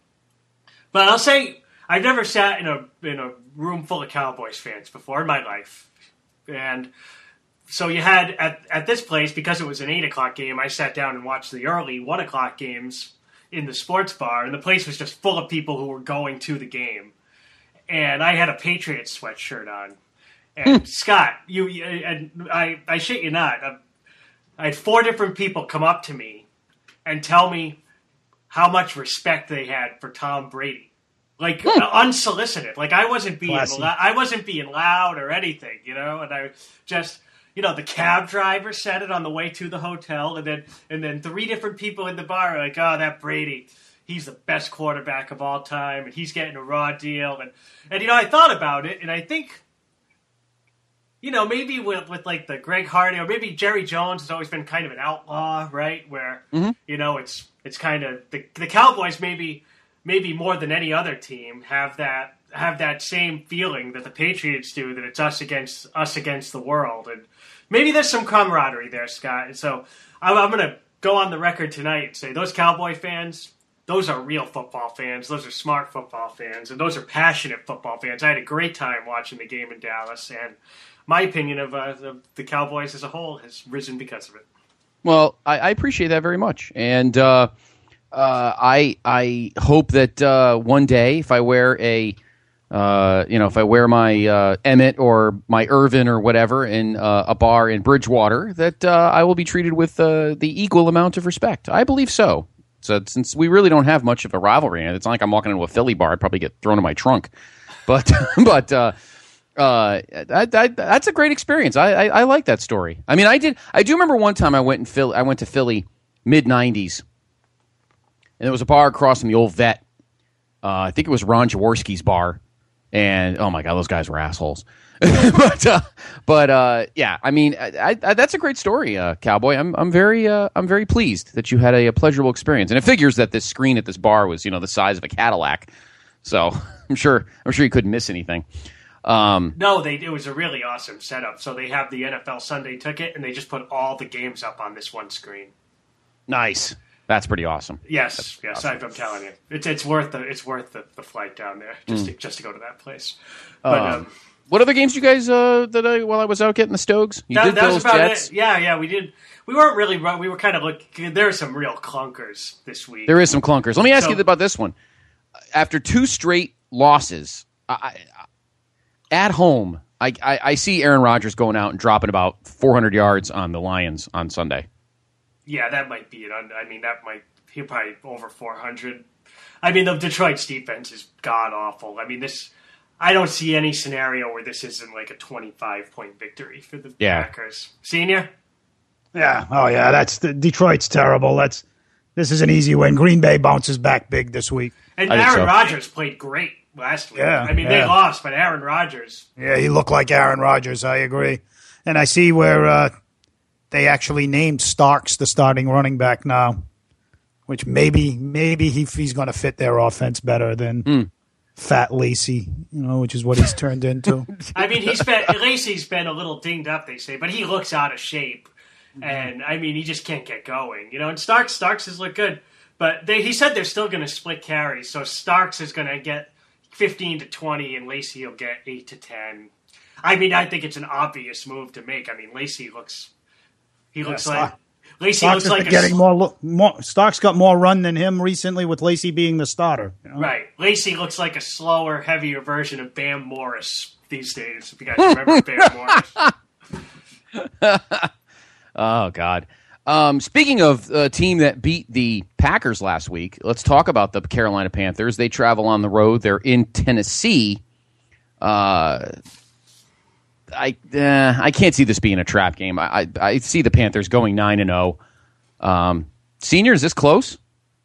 but I'll say I've never sat in a in a room full of Cowboys fans before in my life, and so you had at at this place, because it was an eight o'clock game, I sat down and watched the early one o'clock games in the sports bar, and the place was just full of people who were going to the game. And I had a Patriots sweatshirt on. And Scott, you, you and I, I shit you not, I, I had four different people come up to me and tell me how much respect they had for Tom Brady, like unsolicited. Like I wasn't being, Classy. la- I wasn't being loud or anything, you know. And I just. You know, the cab driver said it on the way to the hotel, and then and then three different people in the bar are like, "Oh, that Brady, he's the best quarterback of all time, and he's getting a raw deal." And and you know, I thought about it, and I think, you know, maybe with with like the Greg Hardy, or maybe Jerry Jones has always been kind of an outlaw, right? Where Mm-hmm. you know, it's it's kind of the the Cowboys maybe maybe more than any other team have that. have that same feeling that the Patriots do, that it's us against us against the world. And maybe there's some camaraderie there, Scott. And so I'm, I'm going to go on the record tonight and say those Cowboy fans, those are real football fans. Those are smart football fans. And those are passionate football fans. I had a great time watching the game in Dallas. And my opinion of uh, the, the Cowboys as a whole has risen because of it. Well, I, I appreciate that very much, and uh, uh, I I hope that uh, one day, if I wear a Uh, you know, if I wear my uh, Emmett or my Irvin or whatever in uh, a bar in Bridgewater, that uh, I will be treated with uh, the equal amount of respect. I believe so. So since we really don't have much of a rivalry, and it's not like I'm walking into a Philly bar, I'd probably get thrown in my trunk. But but uh, uh, that, that, that's a great experience. I, I I like that story. I mean, I did. I do remember one time I went in Philly. I went to Philly mid nineties, and there was a bar across from the old Vet. Uh, I think it was Ron Jaworski's bar. And oh my god, those guys were assholes. but uh, but uh, yeah, I mean, I, I, that's a great story, uh, Cowboy. I'm I'm very uh, I'm very pleased that you had a, a pleasurable experience. And it figures that this screen at this bar was, you know, the size of a Cadillac, so I'm sure I'm sure you couldn't miss anything. Um, No, they it was a really awesome setup. So they have the N F L Sunday Ticket, and they just put all the games up on this one screen. nice. That's pretty awesome. Yes, That's yes, awesome. I, I'm telling you, it's it's worth the it's worth the, the flight down there just to, just to go to that place. But Um, um, What other games you guys uh, that I while I was out getting the Stogs? You that, did that was Bills, about Jets. it. Yeah, yeah, we did. We weren't really. We were kind of looking. There are some real clunkers this week. There is some clunkers. Let me ask So- you about this one. After two straight losses, I, I, at home, I, I, I see Aaron Rodgers going out and dropping about four hundred yards on the Lions on Sunday. Yeah, that might be it. I mean, that might he'll probably over four hundred. I mean, the Detroit's defense is god awful. I mean, this. I don't see any scenario where this isn't like a twenty-five point victory for the Yeah. Packers. Senior? Yeah. Oh, yeah. That's the, Detroit's terrible. That's this is an easy win. Green Bay bounces back big this week. And I think Aaron so. Rodgers played great last week. Yeah, I mean, they yeah. lost, but Aaron Rodgers. Yeah, he looked like Aaron Rodgers. I agree. And I see where uh, they actually named Starks the starting running back now, which maybe maybe he, he's going to fit their offense better than. Mm. Fat Lacey, you know, which is what he's turned into. I mean, he's been Lacey's been a little dinged up, they say, but he looks out of shape, and I mean, he just can't get going, you know. And Starks, Starks has looked good, but they, he said they're still going to split carries, so Starks is going to get fifteen to twenty, and Lacey will get eight to ten. I mean, I think it's an obvious move to make. I mean, Lacey looks, he looks yeah, like. Lacey Starks looks like a, getting more, look, more. Starks got more run than him recently, with Lacey being the starter. You know? Right. Lacey looks like a slower, heavier version of Bam Morris these days. If you guys remember Bam Morris. Oh God. Um, speaking of a team that beat the Packers last week, let's talk about the Carolina Panthers. They travel on the road. They're in Tennessee. Uh, I uh, I can't see this being a trap game. I I, I see the Panthers going nine and zero. Um, Senior, is this close?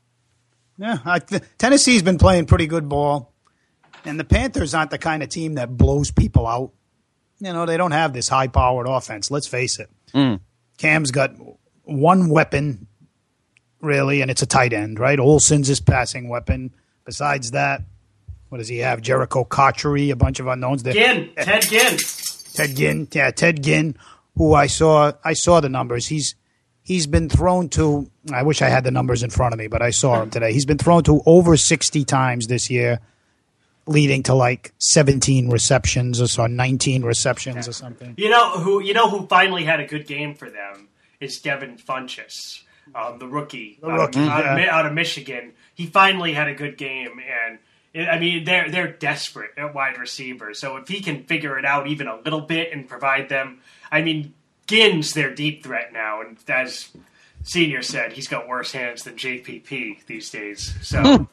Yeah, I th- Tennessee's been playing pretty good ball, and the Panthers aren't the kind of team that blows people out. You know, they don't have this high-powered offense. Let's face it. Mm. Cam's got one weapon, really, and it's a tight end, right? Olsen's his passing weapon. Besides that, what does he have? Jericho Cotchery, a bunch of unknowns. They're, Ginn, Ted Ginn. Ted Ginn, yeah, Ted Ginn, who I saw, I saw the numbers. He's he's been thrown to. I wish I had the numbers in front of me, but I saw him today. He's been thrown to over sixty times this year, leading to like seventeen receptions or so, nineteen receptions or something. You know who? You know who finally had a good game for them is Devin Funchess, um, the rookie, The rookie, um, out, of, yeah. out of Michigan. He finally had a good game, and. I mean, they're they're desperate at wide receiver. So if he can figure it out even a little bit and provide them, I mean, Ginn's their deep threat now, and as Senior said, he's got worse hands than J P P these days. So,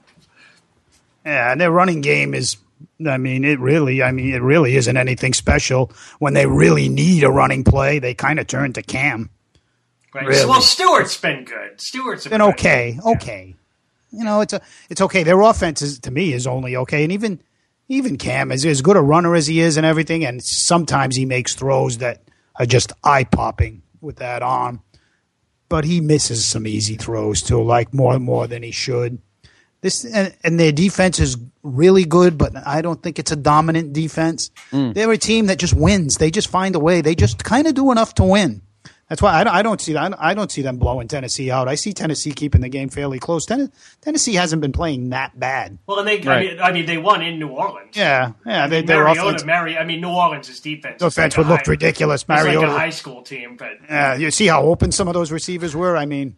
yeah, and their running game is. I mean, it really. I mean, it really isn't anything special. When they really need a running play, they kind of turn to Cam. right. Really? Well, Stewart's been good. Stewart's Been good. okay, okay. You know, it's a, it's okay. Their offense is, to me, is only okay, and even, even Cam is as good a runner as he is and everything. And sometimes he makes throws that are just eye popping with that arm, but he misses some easy throws too, like more and more than he should. This and, and their defense is really good, but I don't think it's a dominant defense. Mm. They're a team that just wins. They just find a way. They just kind of do enough to win. That's why I don't, I don't see I don't see them blowing Tennessee out. I see Tennessee keeping the game fairly close. Ten, Tennessee hasn't been playing that bad. Well, and they Right. I, mean, I mean, they won in New Orleans. Yeah, yeah. They, I mean, their Mariota, offense, Mari- I mean, New Orleans' defense. offense is like would a look high, ridiculous. It's like Mariota. a high school team, but Yeah, you see how open some of those receivers were. I mean,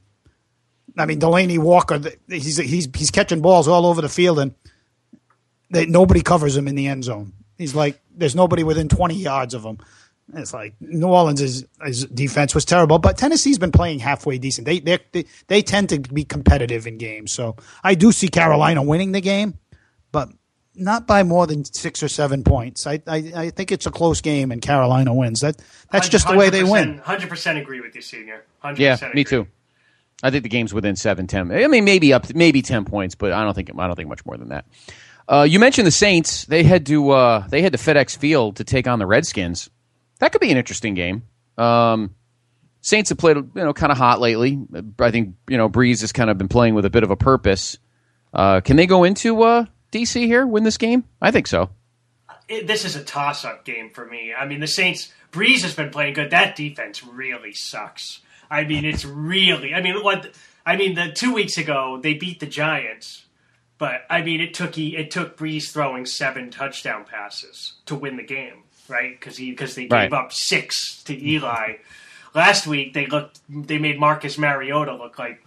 I mean Delaney Walker. He's he's he's catching balls all over the field, and they, nobody covers him in the end zone. He's like, there's nobody within twenty yards of him. It's like New Orleans' his defense was terrible, but Tennessee's been playing halfway decent. They they they tend to be competitive in games, so I do see Carolina winning the game, but not by more than six or seven points. I I, I think it's a close game, and Carolina wins. That that's just the way they win. one hundred percent agree with you, Senior. one hundred Yeah, percent me agree. too. I think the game's within seven, ten. I mean, maybe up, maybe ten points, but I don't think I don't think much more than that. Uh, you mentioned the Saints. They had to uh, they had to FedEx Field to take on the Redskins. That could be an interesting game. Um, Saints have played, you know, kind of hot lately. I think, you know, Breeze has kind of been playing with a bit of a purpose. Uh, can they go into uh, D C here, win this game? I think so. It, this is a toss-up game for me. I mean, the Saints, Breeze has been playing good. That defense really sucks. I mean, it's really. I mean, what? I mean, the two weeks ago they beat the Giants, but I mean, it took he it took Breeze throwing seven touchdown passes to win the game. Right, because he because they gave Right. up six to Eli. Last week they looked they made Marcus Mariota look like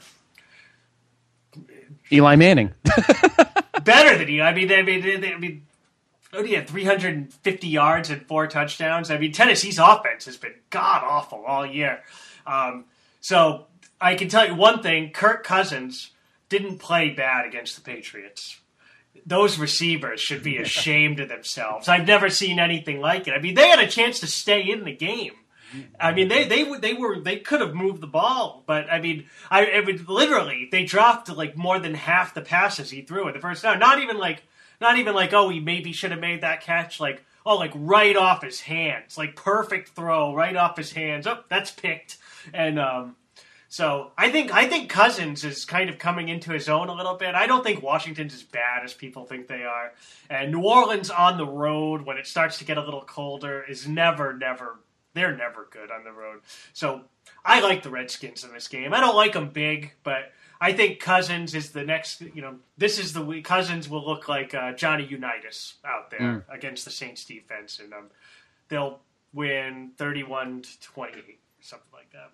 Eli Manning. better than Eli. I mean, they, I mean, they, they, I mean, oh yeah, three hundred fifty yards and four touchdowns. I mean, Tennessee's offense has been god awful all year. Um, so I can tell you one thing: Kirk Cousins didn't play bad against the Patriots. Those receivers should be ashamed of themselves. I've never seen anything like it. I mean, they had a chance to stay in the game. I mean, they they they were they could have moved the ball, but I mean, I, I mean, literally they dropped like more than half the passes he threw in the first down. Not even like not even like oh, he maybe should have made that catch. Like oh, like right off his hands, like perfect throw right off his hands. Oh, that's picked. And um, So I think I think Cousins is kind of coming into his own a little bit. I don't think Washington's as bad as people think they are. And New Orleans on the road, when it starts to get a little colder, is never, never, they're never good on the road. So I like the Redskins in this game. I don't like them big, but I think Cousins is the next, you know, this is the week. Cousins will look like uh, Johnny Unitas out there mm. against the Saints defense, and um, they'll win thirty-one to twenty-eight, something like that.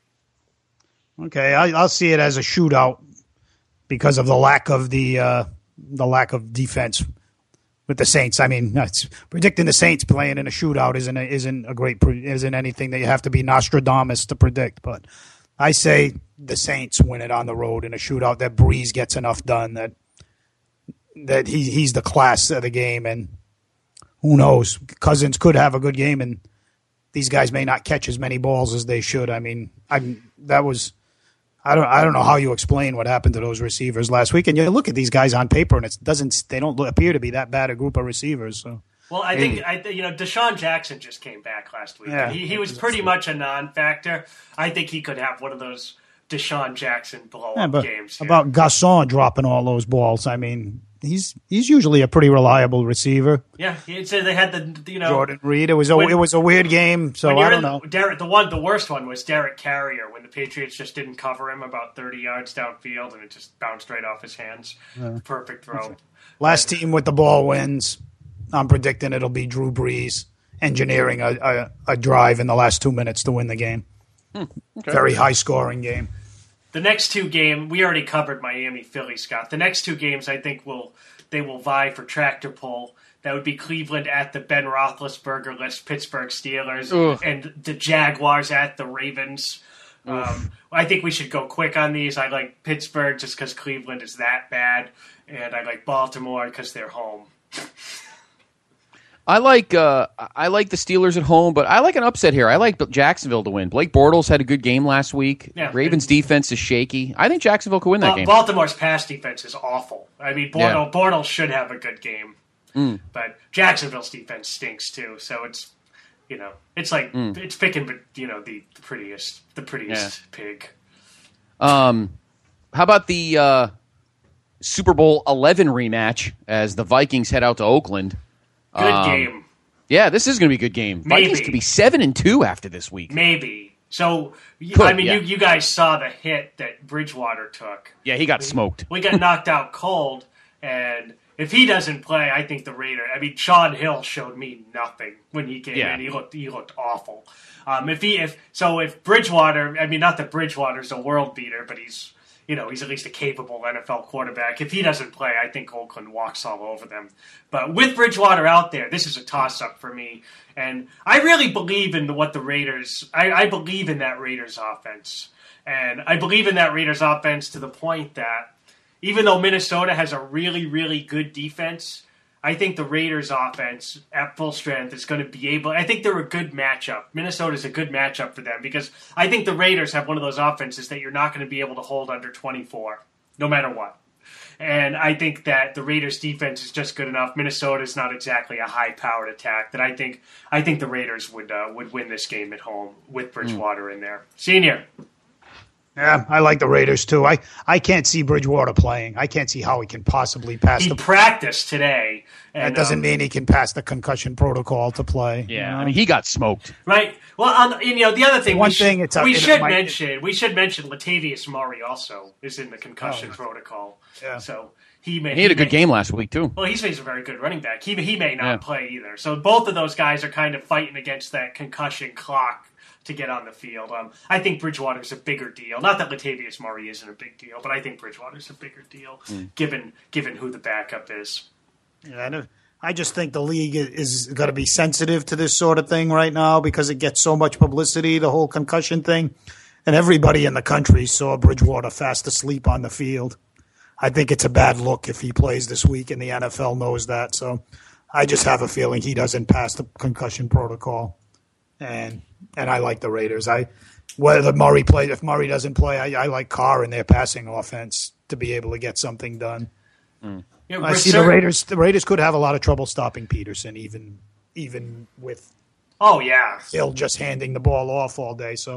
Okay, I, I'll see it as a shootout because of the lack of the uh, the lack of defense with the Saints. I mean, it's, predicting the Saints playing in a shootout isn't a, isn't a great isn't anything that you have to be Nostradamus to predict. But I say the Saints win it on the road in a shootout. That Breeze gets enough done that that he he's the class of the game, and who knows, Cousins could have a good game, and these guys may not catch as many balls as they should. I mean, I that was. I don't. I don't know how you explain what happened to those receivers last week. And you look at these guys on paper, and it doesn't. They don't appear to be that bad a group of receivers. So, well, I think I, you know, Deshaun Jackson just came back last week. Yeah, he he was pretty much a non-factor. I think he could have one of those Deshaun Jackson blow-up yeah, games. Here. About Garcon dropping all those balls. I mean, he's he's usually a pretty reliable receiver. Yeah, so they had the you know Jordan Reed. It was a when, it was a weird game. So I don't know. The, Derek, the one the worst one was Derek Carrier when the Patriots just didn't cover him about thirty yards downfield and it just bounced right off his hands. Yeah. Perfect throw. Last team with the ball wins. I'm predicting it'll be Drew Brees engineering a, a, a drive in the last two minutes to win the game. Hmm. Okay. Very high scoring game. The next two games, we already covered Miami, Philly, Scott. The next two games, I think, will they will vie for tractor pull. That would be Cleveland at the Ben Roethlisberger-less Pittsburgh Steelers, Ugh. and the Jaguars at the Ravens. Um, I think we should go quick on these. I like Pittsburgh just because Cleveland is that bad, and I like Baltimore because they're home. I like uh, I like the Steelers at home, but I like an upset here. I like Jacksonville to win. Blake Bortles had a good game last week. Yeah, Ravens' defense is shaky. I think Jacksonville could win that uh, game. Baltimore's pass defense is awful. I mean, Bortles, yeah. Bortles should have a good game, mm. but Jacksonville's defense stinks too. So it's you know it's like mm. it's picking, but you know the, the prettiest the prettiest yeah. pig. Um, how about the uh, Super Bowl eleven rematch as the Vikings head out to Oakland? Good um, game. Yeah, this is going to be a good game. Maybe. Vikings could be seven and two after this week. Maybe. So, could, I mean, yeah. you, you guys saw the hit that Bridgewater took. Yeah, he got we, smoked. We got knocked out cold, and if he doesn't play, I think the Raiders. I mean, Sean Hill showed me nothing when he came yeah. in. He looked he looked awful. Um, if he if so if Bridgewater, I mean, not that Bridgewater's a world beater, but he's. You know, he's at least a capable N F L quarterback. If he doesn't play, I think Oakland walks all over them. But with Bridgewater out there, this is a toss-up for me. And I really believe in the, what the Raiders – I believe in that Raiders offense. And I believe in that Raiders offense to the point that even though Minnesota has a really, really good defense – I think the Raiders' offense at full strength is going to be able. I think they're a good matchup. Minnesota's a good matchup for them because I think the Raiders have one of those offenses that you're not going to be able to hold under twenty-four, no matter what. And I think that the Raiders' defense is just good enough. Minnesota's not exactly a high-powered attack that I think. I think the Raiders would uh, would win this game at home with Bridgewater mm. in there. Senior. Yeah, I like the Raiders too. I, I can't see Bridgewater playing. I can't see how he can possibly pass. He the practiced today. And, that doesn't um, mean he can pass the concussion protocol to play. Yeah, you know? I mean he got smoked. Right. Well, on, you know the other thing. One we thing should, it's we should might, mention. We should mention Latavius Murray also is in the concussion oh, protocol. Yeah. So he may. He had he a good may, game last week too. Well, he's, he's a very good running back. He he may not yeah. play either. So both of those guys are kind of fighting against that concussion clock to get on the field. Um, I think Bridgewater's a bigger deal. Not that Latavius Murray isn't a big deal, but I think Bridgewater's a bigger deal mm. given given who the backup is. Yeah, I just think the league is going to be sensitive to this sort of thing right now because it gets so much publicity, the whole concussion thing, and everybody in the country saw Bridgewater fast asleep on the field. I think it's a bad look if he plays this week, and the N F L knows that. So I just have a feeling he doesn't pass the concussion protocol. And and I like the Raiders. I whether Murray play if Murray doesn't play, I, I like Carr in their passing offense to be able to get something done. Mm. Yeah, I see the Raiders. The Raiders could have a lot of trouble stopping Peterson, even even with oh yeah, Hill just handing the ball off all day. So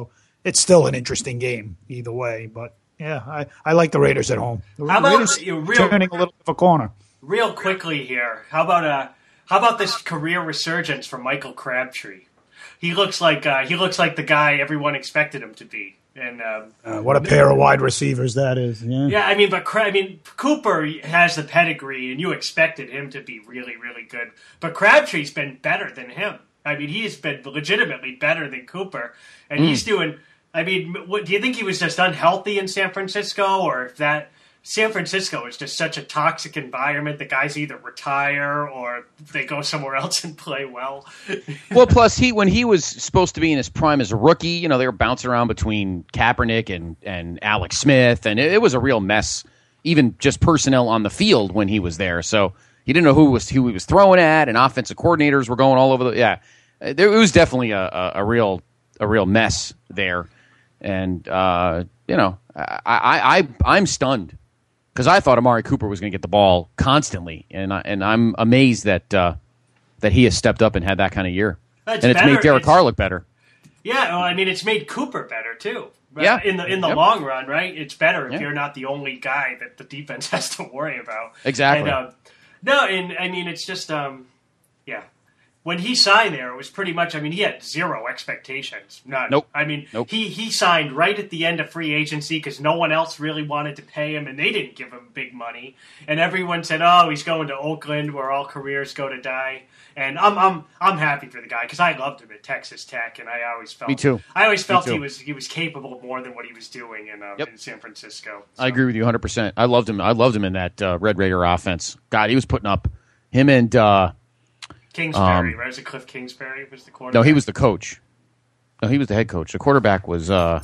it's still an interesting game either way. But yeah, I, I like the Raiders at home. The How about Raiders you real, turning a little bit of a corner. Real quickly here, how about uh, how about this career resurgence from Michael Crabtree? He looks like uh, he looks like the guy everyone expected him to be. And um, uh, what a pair of wide receivers that is. Yeah, yeah. I mean, but I mean, Cooper has the pedigree, and you expected him to be really, really good. But Crabtree's been better than him. I mean, he's been legitimately better than Cooper, and mm. he's doing. I mean, what, do you think he was just unhealthy in San Francisco, or if that San Francisco is just such a toxic environment, the guys either retire or they go somewhere else and play well? Well, plus he when he was supposed to be in his prime as a rookie, you know, they were bouncing around between Kaepernick and, and Alex Smith, and it, it was a real mess, even just personnel on the field when he was there. So he didn't know who was who he was throwing at, and offensive coordinators were going all over the yeah. There, it was definitely a, a, a real a real mess there, and uh, you know, I, I, I I'm stunned. Because I thought Amari Cooper was going to get the ball constantly, and I, and I'm amazed that uh, that he has stepped up and had that kind of year, That's and it's better. made Derek it's, Carr look better. Yeah, well, I mean, it's made Cooper better too. Yeah, in the in the yep. long run, right? It's better if yeah. you're not the only guy that the defense has to worry about. Exactly. And, uh, no, and I mean, it's just um, yeah. When he signed there, it was pretty much, I mean, he had zero expectations. None. Nope. I mean, nope. he, he signed right at the end of free agency because no one else really wanted to pay him, and they didn't give him big money. And everyone said, oh, he's going to Oakland where all careers go to die. And I'm I'm I'm happy for the guy because I loved him at Texas Tech, and I always felt Me too. I always felt Me too. he was he was capable of more than what he was doing in um, Yep. in San Francisco. So. I agree with you one hundred percent. I loved him. I loved him in that uh, Red Raider offense. God, he was putting up him and uh, Kingsbury, um, right? Was it Cliff Kingsbury was the quarterback? no, he was the coach. No, he was the head coach. The quarterback was uh,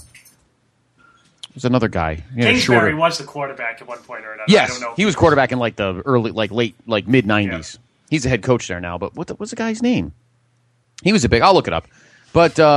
was another guy. He had a Kingsbury shorter- was the quarterback at one point or another. Yes, I don't know. he was quarterback in like the early, like late, like mid nineties. Yeah. He's the head coach there now. But what the, what's the guy's name? He was a big. I'll look it up. But uh,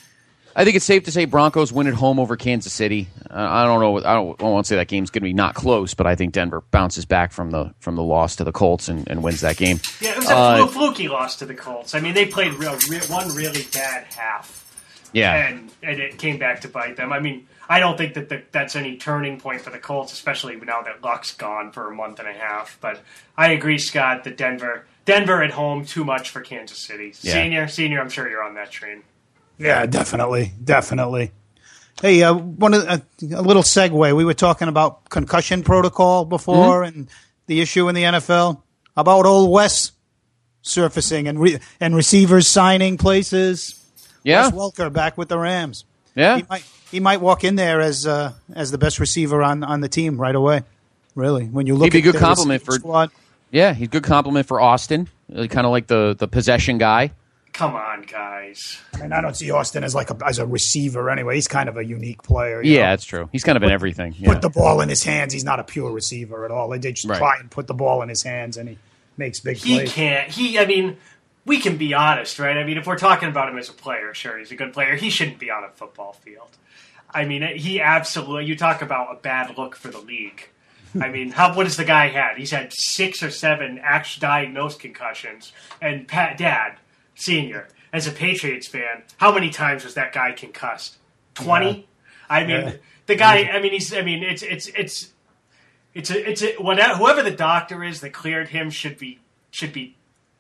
I think it's safe to say Broncos win at home over Kansas City. Uh, I don't know. I don't, I don't want to say that game's going to be not close, but I think Denver bounces back from the from the loss to the Colts and, and wins that game. Yeah, it was a uh, fluky loss to the Colts. I mean, they played real, real, one really bad half. Yeah, and and it came back to bite them. I mean, I don't think that the, that's any turning point for the Colts, especially now that Luck's gone for a month and a half. But I agree, Scott, that Denver Denver at home too much for Kansas City. Yeah. Senior, senior, I'm sure you're on that train. Yeah, definitely, definitely. Hey, uh, one of uh, a little segue. We were talking about concussion protocol before, mm-hmm. and the issue in the N F L. How about old Wes surfacing and re- and receivers signing places? Yeah, Wes Welker back with the Rams. Yeah, he might he might walk in there as uh, as the best receiver on, on the team right away. Really, when you look, he'd be a at good compliment for squad. Yeah, he's a good compliment for Austin. Uh, kind of like the the possession guy. Come on, guys. I mean, I don't see Austin as like a, as a receiver anyway. He's kind of a unique player. Yeah, know? that's true. He's kind of put, in everything. Yeah. Put the ball in his hands. He's not a pure receiver at all. They just right. try and put the ball in his hands, and he makes big he plays. He can't. He. I mean, we can be honest, right? I mean, if we're talking about him as a player, sure, he's a good player. He shouldn't be on a football field. I mean, he absolutely. You talk about a bad look for the league. I mean, how what has the guy had? He's had six or seven actual diagnosed concussions, and Pat Dad Senior. As a Patriots fan, how many times was that guy concussed? Twenty. Yeah. I mean, yeah. the guy. I mean, he's. I mean, it's it's it's it's a, it's a, whatever, whoever the doctor is that cleared him should be should be.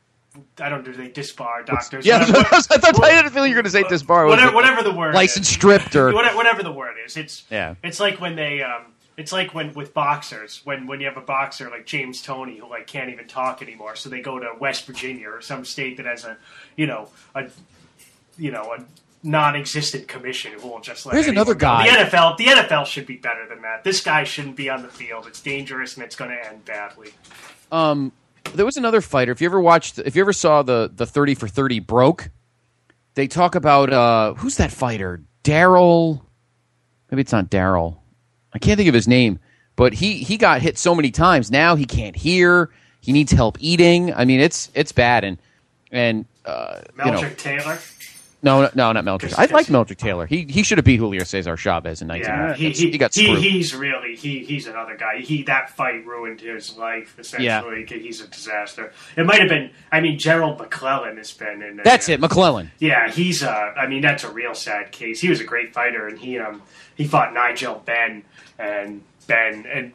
I don't know. Do they disbar doctors? Yeah, whatever, I thought I had a feeling you were going to say disbar. Whatever, whatever the word. License is. stripped or whatever, whatever the word is. It's yeah. It's like when they. Um, It's like when with boxers, when, when you have a boxer like James Toney who like can't even talk anymore, so they go to West Virginia or some state that has a, you know, a, you know, a non-existent commission who will just let. There's another guy. Go. The N F L, the N F L should be better than that. This guy shouldn't be on the field. It's dangerous and it's going to end badly. Um, there was another fighter. If you ever watched, if you ever saw the the thirty for thirty broke, they talk about uh, who's that fighter? Daryl. Maybe it's not Daryl. I can't think of his name, but he, he got hit so many times. Now he can't hear. He needs help eating. I mean, it's it's bad. And and uh, you know, Melchick Taylor. No, no, not Meldrick. I like Meldrick Taylor. He he should have beat Julio Cesar Chavez in nineteen. Yeah, he, he, he got he, screwed. he's really he he's another guy. He that fight ruined his life essentially. Yeah. He's a disaster. It might have been. I mean, Gerald McClellan has been in. That's uh, it, McClellan. Yeah, he's. Uh, I mean, that's a real sad case. He was a great fighter, and he um he fought Nigel Benn, and Ben and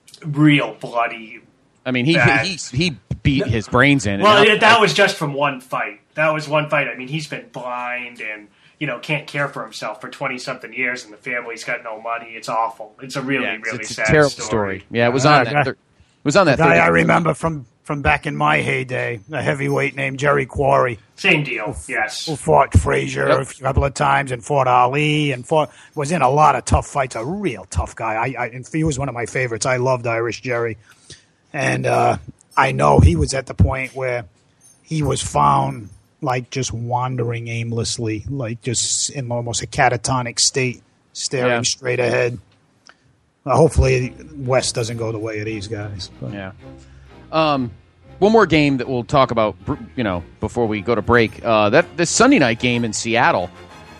real bloody. I mean, he bad. he he beat his brains in. Well, and that was just from one fight. That was one fight. I mean, he's been blind and. You know, can't care for himself for twenty-something years, and the family's got no money. It's awful. It's a really, yeah, really it's a sad terrible story. story. Yeah, it was on uh, that. It was on that. The guy I remember from, from back in my heyday, a heavyweight named Jerry Quarry. Same deal. Who, yes. Who fought Frazier yep. a couple of times and fought Ali and fought was in a lot of tough fights. A real tough guy. I, I he was one of my favorites. I loved Irish Jerry, and uh, I know he was at the point where he was found. Like just wandering aimlessly, like just in almost a catatonic state, staring yeah. straight ahead. Well, hopefully, West doesn't go the way of these guys. But. Yeah. Um, one more game that we'll talk about, you know, before we go to break. Uh, that this Sunday night game in Seattle.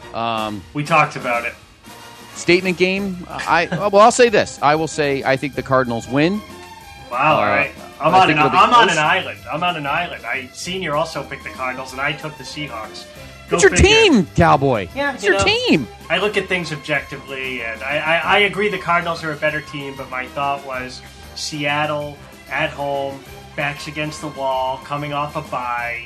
Um, we talked about it. Statement game. I well, I'll say this. I will say I think the Cardinals win. Wow. Uh, all right. I'm I on an I'm close. on an island. I'm on an island. I Senior also picked the Cardinals, and I took the Seahawks. Go it's your figure. team, Cowboy. Yeah, it's you your know, team. I look at things objectively, and I, I, I agree the Cardinals are a better team. But my thought was Seattle at home, backs against the wall, coming off a bye.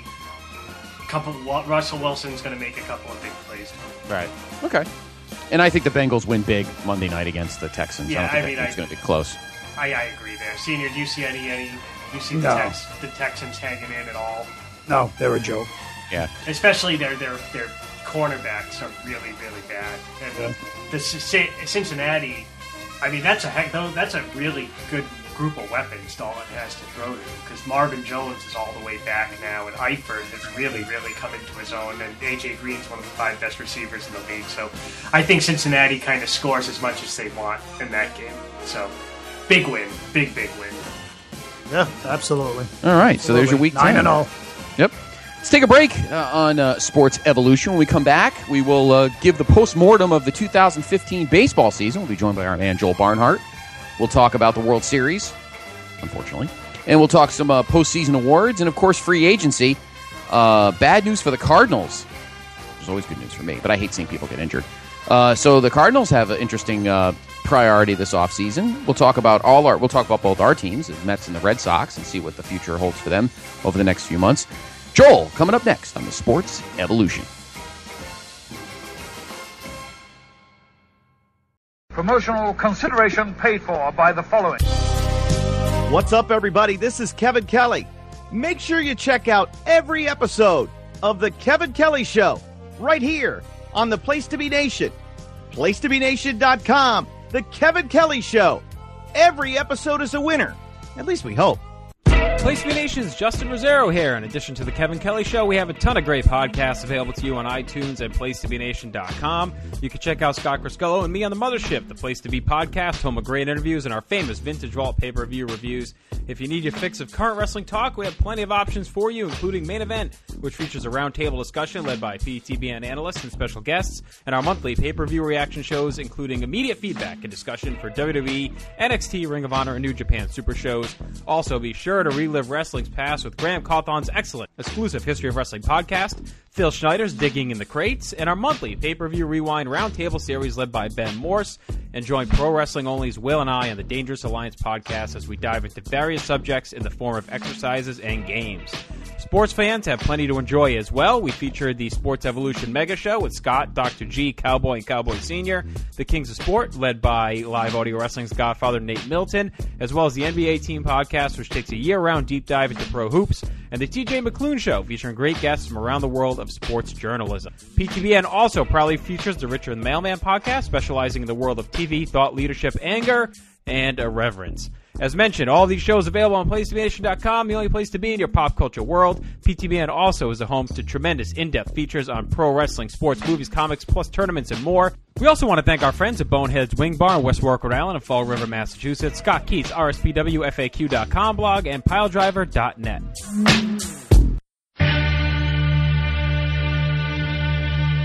Couple Russell Wilson's going to make a couple of big plays. Right. Okay. And I think the Bengals win big Monday night against the Texans. Yeah, I don't think I mean, it's I- going to be close. I, I agree there. Senior, do you see any any? Do you see the, No. Tex, the Texans hanging in at all? No, they're a joke. Yeah. Especially their their their cornerbacks are really really bad. And Yeah. the C- Cincinnati, I mean that's a heck though that's a really good group of weapons Dalton has to throw to because Marvin Jones is all the way back now and Eifert has really really come into his own and A J Green's one of the five best receivers in the league. So I think Cincinnati kind of scores as much as they want in that game. So big win, big big win. Yeah, absolutely. All right. So there's your week nine ten. and zero. Yep. Let's take a break uh, on uh, Sports Evolution. When we come back, we will uh, give the post-mortem of the two thousand fifteen baseball season. We'll be joined by our man, Joel Barnhart. We'll talk about the World Series, unfortunately. And we'll talk some uh, postseason awards and, of course, free agency. Uh, bad news for the Cardinals. There's always good news for me, but I hate seeing people get injured. Uh, so the Cardinals have an interesting uh, priority this offseason. We'll talk about all our. We'll talk about both our teams, the Mets and the Red Sox, and see what the future holds for them over the next few months. Joel, coming up next on the Sports Evolution. Promotional consideration paid for by the following. What's up, everybody? This is Kevin Kelly. Make sure you check out every episode of The Kevin Kelly Show right here on the Place to Be Nation. place to be nation dot com. The Kevin Kelly Show. Every episode is a winner. At least we hope. Place to Be Nation's Justin Rosero here. In addition to the Kevin Kelly Show, we have a ton of great podcasts available to you on iTunes and place to be nation dot com. You can check out Scott Criscullo and me on the Mothership, the Place to Be podcast, home of great interviews and our famous Vintage Vault pay-per-view reviews. If you need your fix of current wrestling talk, we have plenty of options for you, including Main Event, which features a roundtable discussion led by P T B N analysts and special guests, and our monthly pay-per-view reaction shows, including immediate feedback and discussion for W W E, N X T, Ring of Honor, and New Japan Super Shows. Also, be sure to relive wrestling's past with Graham Cawthon's excellent exclusive History of Wrestling podcast, Phil Schneider's Digging in the Crates, and our monthly pay-per-view rewind roundtable series led by Ben Morse. And join Pro Wrestling Only's Will and I on the Dangerous Alliance podcast as we dive into various subjects in the form of exercises and games. Sports fans have plenty to enjoy as well. We featured the Sports Evolution Mega Show with Scott, Doctor G, Cowboy, and Cowboy Senior, the Kings of Sport, led by Live Audio Wrestling's Godfather Nate Milton, as well as the N B A Team Podcast, which takes a year-round deep dive into pro hoops, and the T J McClune Show, featuring great guests from around the world of sports journalism. P T B N also proudly features the Richard the Mailman Podcast, specializing in the world of T V, thought, leadership, anger, and irreverence. As mentioned, all these shows available on place to be nation dot com, the only place to be in your pop culture world. P T B N also is a home to tremendous in-depth features on pro wrestling, sports, movies, comics, plus tournaments and more. We also want to thank our friends at Bonehead's Wing Bar in West Warwick, Rhode Island and Fall River, Massachusetts, Scott Keats, R S P W F A Q dot com blog, and Piledriver dot net.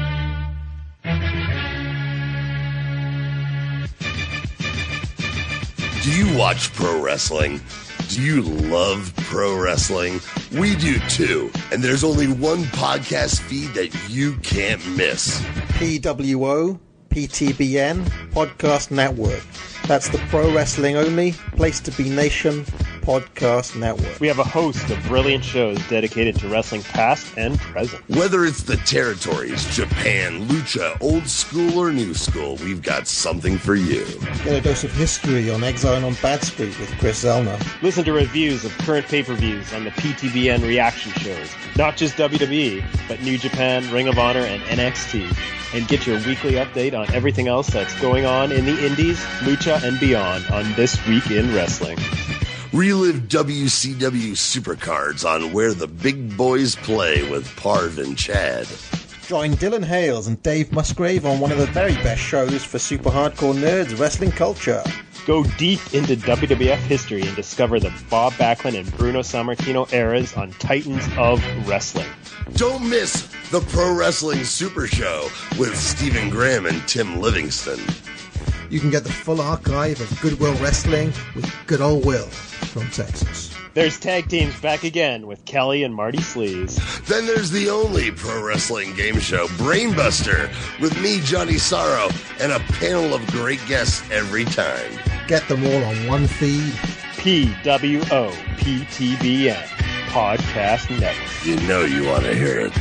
Do you watch pro wrestling? Do you love pro wrestling? We do too. And there's only one podcast feed that you can't miss. P W O, P T B N, Podcast Network. That's the Pro Wrestling Only, Place to Be Nation Podcast Network. We have a host of brilliant shows dedicated to wrestling past and present. Whether it's the territories, Japan, Lucha, old school or new school, we've got something for you. Get a dose of history on Exile on Bad Street with Chris Zellner. Listen to reviews of current pay-per-views on the P T B N reaction shows. Not just W W E, but New Japan, Ring of Honor, and N X T. And get your weekly update on everything else that's going on in the indies, Lucha, and beyond on This Week in Wrestling. Relive W C W Supercards on Where the Big Boys Play with Parv and Chad. Join Dylan Hales and Dave Musgrave on one of the very best shows for super hardcore nerds, Wrestling Culture. Go deep into W W F history and discover the Bob Backlund and Bruno Sammartino eras on Titans of Wrestling. Don't miss the Pro Wrestling Super Show with Stephen Graham and Tim Livingston. You can get the full archive of Goodwill Wrestling with Good Old Will from Texas. There's tag teams back again with Kelly and Marty Sleaze. Then there's the only pro wrestling game show, Brainbuster, with me, Johnny Sorrow, and a panel of great guests every time. Get them all on one feed. P W O P T B N Podcast Network. You know you want to hear it.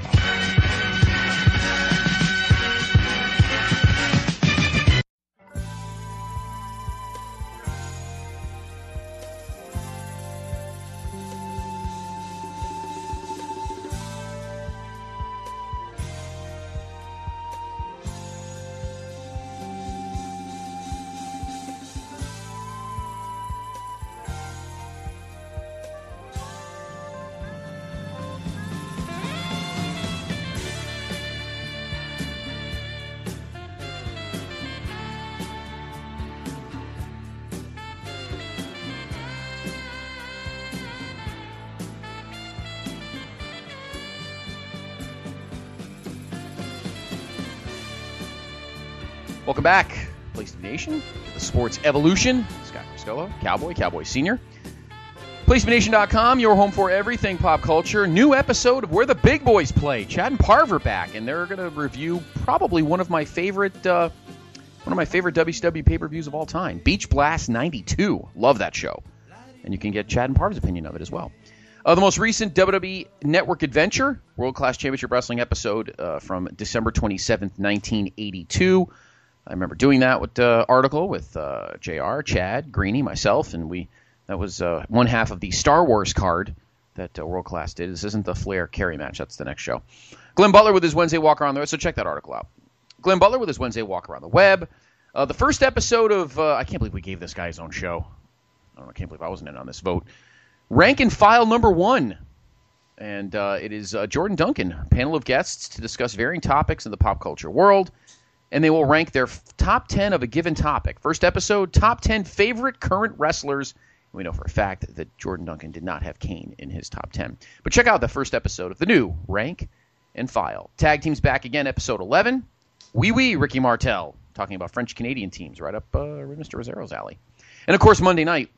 Welcome back, Place to Be Nation, to the Sports Evolution. Scott Criscuolo, Cowboy, Cowboy Senior. Place to Be Nation dot com, your home for everything pop culture. New episode of Where the Big Boys Play. Chad and Parv are back, and they're going to review probably one of my favorite, uh, one of my favorite W C W pay-per-views of all time, Beach Blast ninety-two. Love that show, and you can get Chad and Parv's opinion of it as well. Uh, the most recent W W E Network Adventure, World Class Championship Wrestling episode uh, from December twenty-seventh, nineteen eighty-two. I remember doing that with uh, article with uh, J R, Chad, Greeny, myself, and we that was uh, one half of the Star Wars card that uh, World Class did. This isn't the Flair Carey match. That's the next show. Glenn Butler with his Wednesday walk around the web, so check that article out. Glenn Butler with his Wednesday walk around the web. Uh, the first episode of, uh, I can't believe we gave this guy his own show. I don't know, I can't believe I wasn't in on this vote. Rank and File number one. And uh, it is uh, Jordan Duncan, panel of guests to discuss varying topics in the pop culture world. And they will rank their top ten of a given topic. First episode, top ten favorite current wrestlers. We know for a fact that Jordan Duncan did not have Kane in his top ten. But check out the first episode of the new Rank and File. Tag teams back again, episode eleven. Wee Wee, Ricky Martel, talking about French-Canadian teams, right up uh, Mister Rossero's alley. And, of course, Monday night,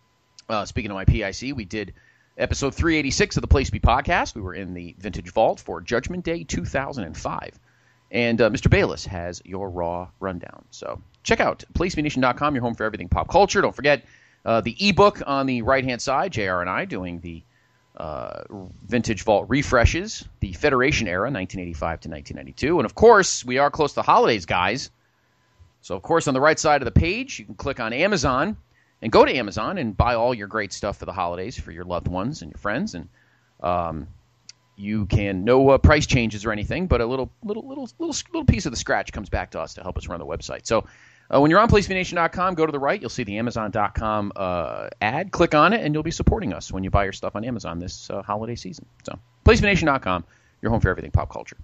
uh, speaking of my P I C, we did episode three eighty-six of the Place to Be podcast. We were in the Vintage Vault for Judgment Day two thousand five. And uh, Mister Bayless has your Raw rundown. So check out Place to Be Nation dot com, your home for everything pop culture. Don't forget uh, the ebook on the right-hand side, J R and I doing the uh, Vintage Vault refreshes, the Federation era, nineteen eighty-five to nineteen ninety-two. And, of course, we are close to the holidays, guys. So, of course, on the right side of the page, you can click on Amazon and go to Amazon and buy all your great stuff for the holidays for your loved ones and your friends. And um, you can, no uh, price changes or anything, but a little little little little little piece of the scratch comes back to us to help us run the website. So uh, when you're on Place to Be Nation dot com, go to the right. You'll see the Amazon dot com uh, ad. Click on it, and you'll be supporting us when you buy your stuff on Amazon this uh, holiday season. So Place to Be Nation dot com, your home for everything pop culture.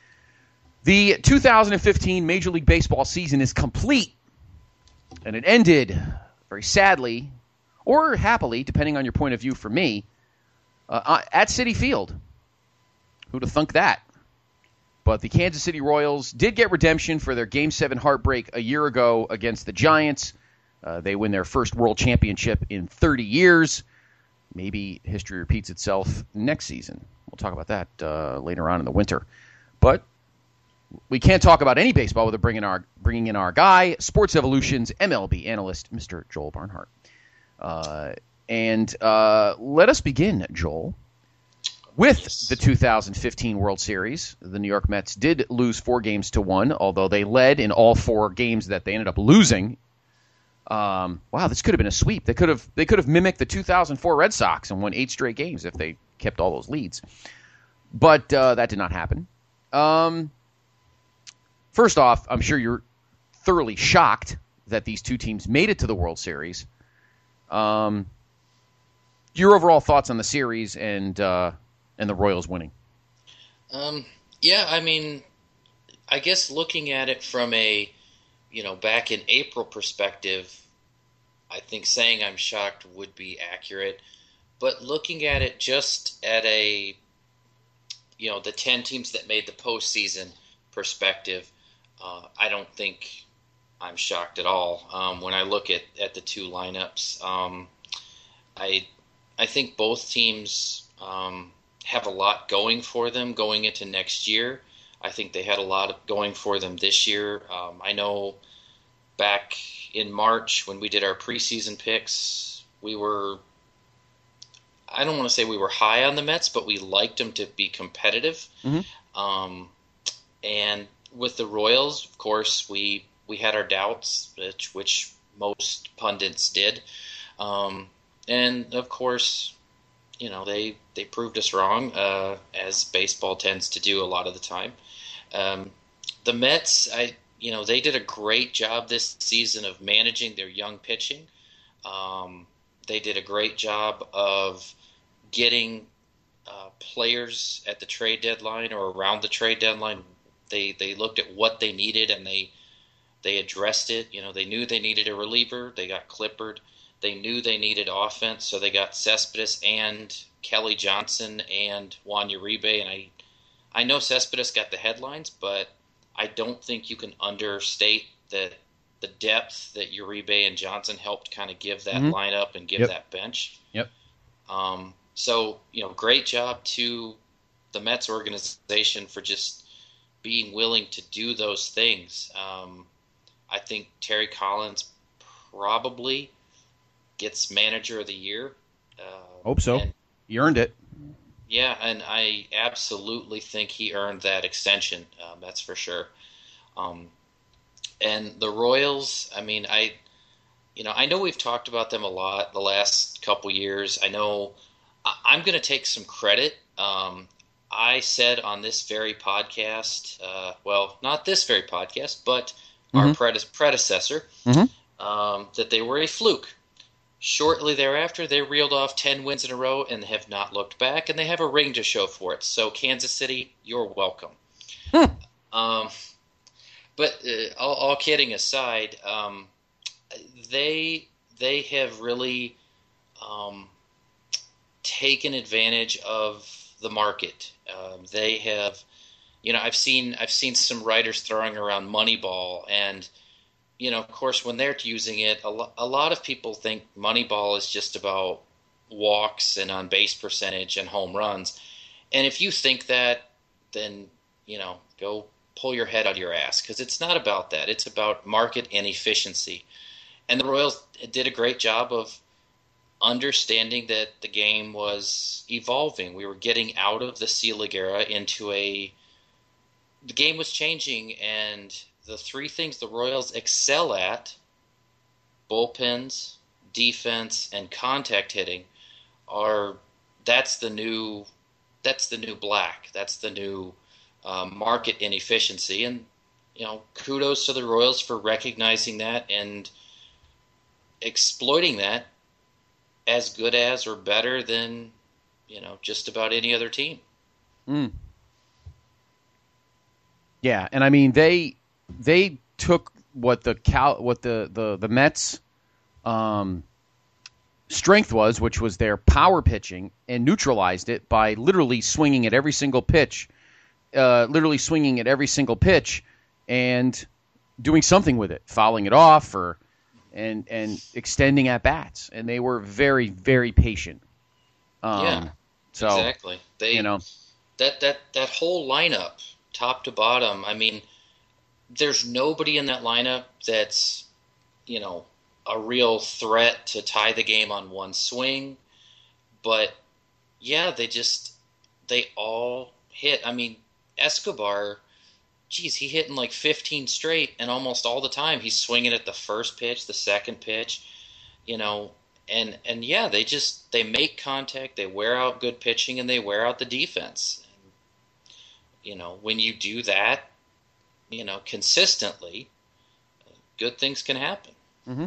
The two thousand fifteen Major League Baseball season is complete, and it ended very sadly, or happily, depending on your point of view for me, uh, at Citi Field. Who'd have thunk that? But the Kansas City Royals did get redemption for their Game seven heartbreak a year ago against the Giants. Uh, they win their first world championship in thirty years. Maybe history repeats itself next season. We'll talk about that uh, later on in the winter. But we can't talk about any baseball without bringing our bringing in our guy, Sports Evolution's M L B analyst, Mister Joel Barnhart. Uh, and uh, let us begin, Joel, with the two thousand fifteen World Series. The New York Mets did lose four games to one, although they led in all four games that they ended up losing. Um, wow, this could have been a sweep. They could have they could have mimicked the two thousand four Red Sox and won eight straight games if they kept all those leads. But uh, that did not happen. Um, first off, I'm sure you're thoroughly shocked that these two teams made it to the World Series. Um, your overall thoughts on the series and uh, and the Royals winning? Um, yeah, I mean, I guess looking at it from a you know, back in April perspective, I think saying I'm shocked would be accurate. But looking at it just at a, you know, the ten teams that made the postseason perspective, uh, I don't think I'm shocked at all. Um, when I look at, at the two lineups, um, I I think both teams um, have a lot going for them going into next year. I think they had a lot of going for them this year. Um, I know back in March when we did our preseason picks, we were, I don't want to say we were high on the Mets, but we liked them to be competitive. Mm-hmm. Um, and with the Royals, of course, we, we had our doubts, which, which most pundits did. Um, and, of course, you know, they, they proved us wrong, uh, as baseball tends to do a lot of the time. Um, the Mets, I you know, they did a great job this season of managing their young pitching. Um, they did a great job of getting uh, players at the trade deadline or around the trade deadline. They they looked at what they needed and they they addressed it. You know, they knew they needed a reliever. They got Clippard. They knew they needed offense, so they got Cespedes and Kelly Johnson and Juan Uribe, and I. I know Cespedes got the headlines, but I don't think you can understate the the depth that Uribe and Johnson helped kind of give that mm-hmm. lineup and give yep. that bench. Yep. Um, so, you know, great job to the Mets organization for just being willing to do those things. Um, I think Terry Collins probably gets Manager of the Year. Uh, Hope so. And, he earned it. Yeah, and I absolutely think he earned that extension. Um, that's for sure. Um, and the Royals, I mean, I, you know, I know we've talked about them a lot the last couple years. I know I, I'm going to take some credit. Um, I said on this very podcast, uh, well, not this very podcast, but mm-hmm. our prede- predecessor, mm-hmm. um, that they were a fluke. Shortly thereafter, they reeled off ten wins in a row and have not looked back, and they have a ring to show for it. So, Kansas City, you're welcome. Hmm. Um, but uh, all, all kidding aside, um, they they have really um, taken advantage of the market. Um, they have, you know, I've seen I've seen some writers throwing around Moneyball and. You know, of course, when they're using it, a, lo- a lot of people think Moneyball is just about walks and on base percentage and home runs. And if you think that, then, you know, go pull your head out of your ass because it's not about that. It's about market and efficiency. And the Royals did a great job of understanding that the game was evolving. We were getting out of the Selig era into a – the game was changing and – the three things the Royals excel at, bullpens, defense, and contact hitting, are that's the new that's the new black. That's the new um, market inefficiency. And, you know, kudos to the Royals for recognizing that and exploiting that as good as or better than, you know, just about any other team. Mm. Yeah, and I mean, they... They took what the Cal, what the, the, the Mets' um, strength was, which was their power pitching, and neutralized it by literally swinging at every single pitch, uh, literally swinging at every single pitch, and doing something with it, fouling it off, or and and extending at bats, and they were very very patient. Um, yeah, so, exactly. They, you know, that that that whole lineup, top to bottom. I mean, there's nobody in that lineup that's, you know, a real threat to tie the game on one swing. But yeah, they just they all hit. I mean, Escobar, geez, he hitting like fifteen straight, and almost all the time he's swinging at the first pitch, the second pitch, you know, and and yeah, they just they make contact, they wear out good pitching, and they wear out the defense. And, you know, when you do that, you know, consistently, good things can happen. Mm-hmm.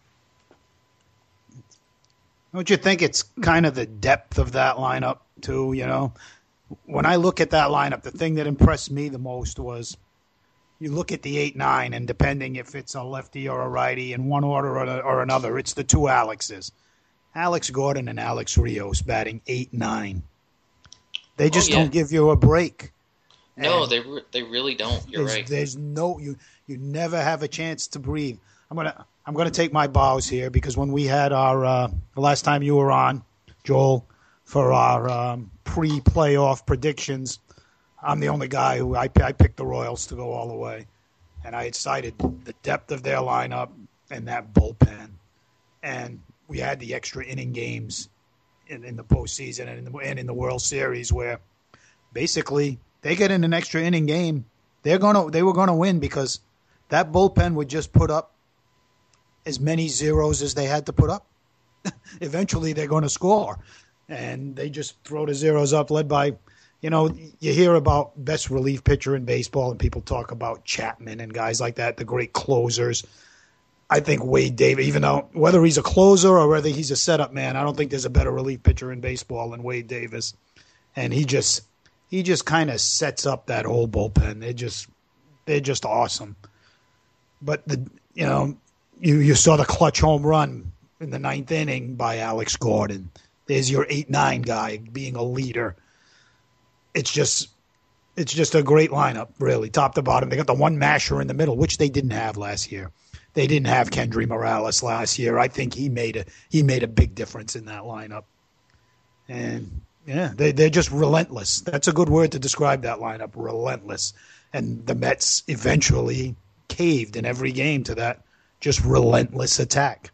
Don't you think it's kind of the depth of that lineup too? You know, when I look at that lineup, the thing that impressed me the most was you look at the eight nine, and depending if it's a lefty or a righty, in one order or, or another, it's the two Alexes, Alex Gordon and Alex Rios batting eight nine. They just oh, yeah. don't give you a break. No, and they re- they really don't. You're there's, right. There's no you you never have a chance to breathe. I'm gonna I'm gonna take my bows here, because when we had our uh, the last time you were on, Joel, for our um, pre-playoff predictions, I'm the only guy who I, I picked the Royals to go all the way, and I had cited the depth of their lineup and that bullpen, and we had the extra inning games in, in the postseason and in the, and in the World Series, where basically they get in an extra inning game, they're gonna they were gonna win, because that bullpen would just put up as many zeros as they had to put up. Eventually, they're going to score, and they just throw the zeros up, led by, you know, you hear about best relief pitcher in baseball, and people talk about Chapman and guys like that, the great closers. I think Wade Davis, even though whether he's a closer or whether he's a setup man, I don't think there's a better relief pitcher in baseball than Wade Davis, and he just he just kind of sets up that whole bullpen. They just they're just awesome. But the you know. You you saw the clutch home run in the ninth inning by Alex Gordon. There's your eight nine guy being a leader. It's just it's just a great lineup, really, top to bottom. They got the one masher in the middle, which they didn't have last year. They didn't have Kendry Morales last year. I think he made a he made a big difference in that lineup. And yeah, they they're just relentless. That's a good word to describe that lineup, relentless. And the Mets eventually caved in every game to that just relentless attack.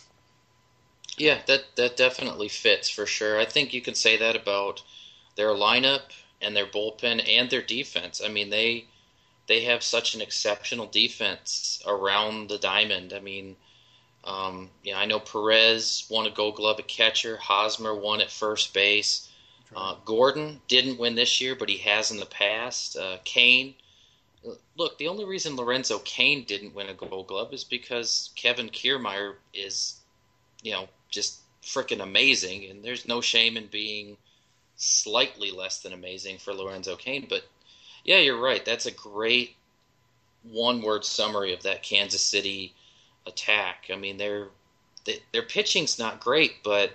Yeah, that that definitely fits for sure. I think you can say that about their lineup and their bullpen and their defense. I mean, they they have such an exceptional defense around the diamond. I mean, um, yeah, I know Perez won a Gold Glove at catcher. Hosmer won at first base. Uh, Gordon didn't win this year, but he has in the past. Uh, Kane. Look, the only reason Lorenzo Cain didn't win a Gold Glove is because Kevin Kiermaier is, you know, just freaking amazing, and there's no shame in being slightly less than amazing for Lorenzo Cain. But yeah, you're right. That's a great one-word summary of that Kansas City attack. I mean, their they, their pitching's not great, but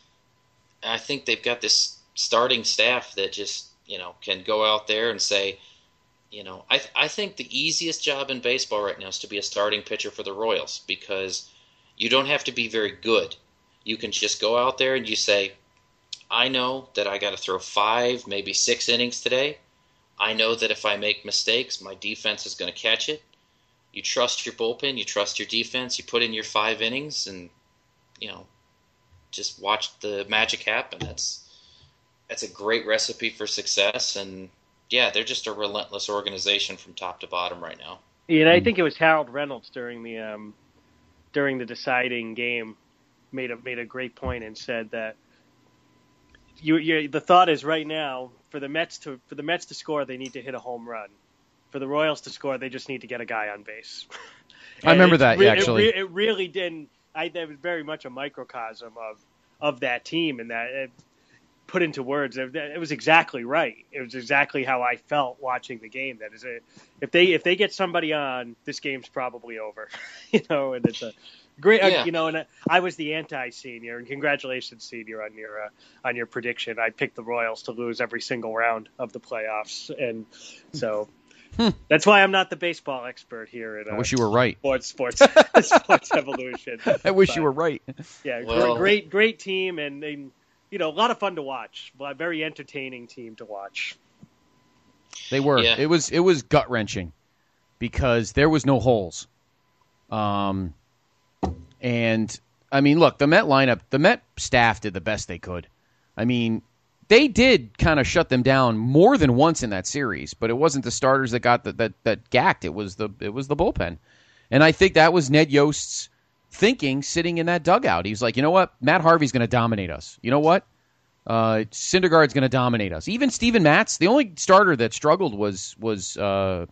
I think they've got this starting staff that just, you know, can go out there and say, you know, I th- I think the easiest job in baseball right now is to be a starting pitcher for the Royals, because you don't have to be very good. You can just go out there and you say, I know that I got to throw five, maybe six innings today. I know that if I make mistakes, my defense is going to catch it. You trust your bullpen, you trust your defense, you put in your five innings, and, you know, just watch the magic happen. That's that's a great recipe for success, and yeah, they're just a relentless organization from top to bottom right now. Yeah, and I think it was Harold Reynolds during the um, during the deciding game made a made a great point and said that you, you the thought is right now for the Mets to for the Mets to score, they need to hit a home run. For the Royals to score, they just need to get a guy on base. I remember that re- actually. It, re- it really didn't. I that was very much a microcosm of of that team, and that. It, put into words, it was exactly right. It was exactly how I felt watching the game. That is, a, if they if they get somebody on, this game's probably over. you know, and it's a great. Yeah. Uh, you know, and I was the anti-senior, and congratulations, senior, on your uh, on your prediction. I picked the Royals to lose every single round of the playoffs, and so Hmm. That's why I'm not the baseball expert here. At, uh, I wish you were right. Sports, sports, sports evolution. I wish but, you were right. Yeah, Well, great, great team, and, and you know, a lot of fun to watch. A very entertaining team to watch. They were. Yeah. It was. It was gut wrenching because there was no holes. Um, and I mean, look, the Met lineup, the Met staff did the best they could. I mean, they did kind of shut them down more than once in that series, but it wasn't the starters that got the, that that gacked. It was the it was the bullpen, and I think that was Ned Yost's thinking sitting in that dugout. He was like, you know what, Matt Harvey's going to dominate us. You know what, uh, Syndergaard's going to dominate us. Even Steven Matz, the only starter that struggled was was uh,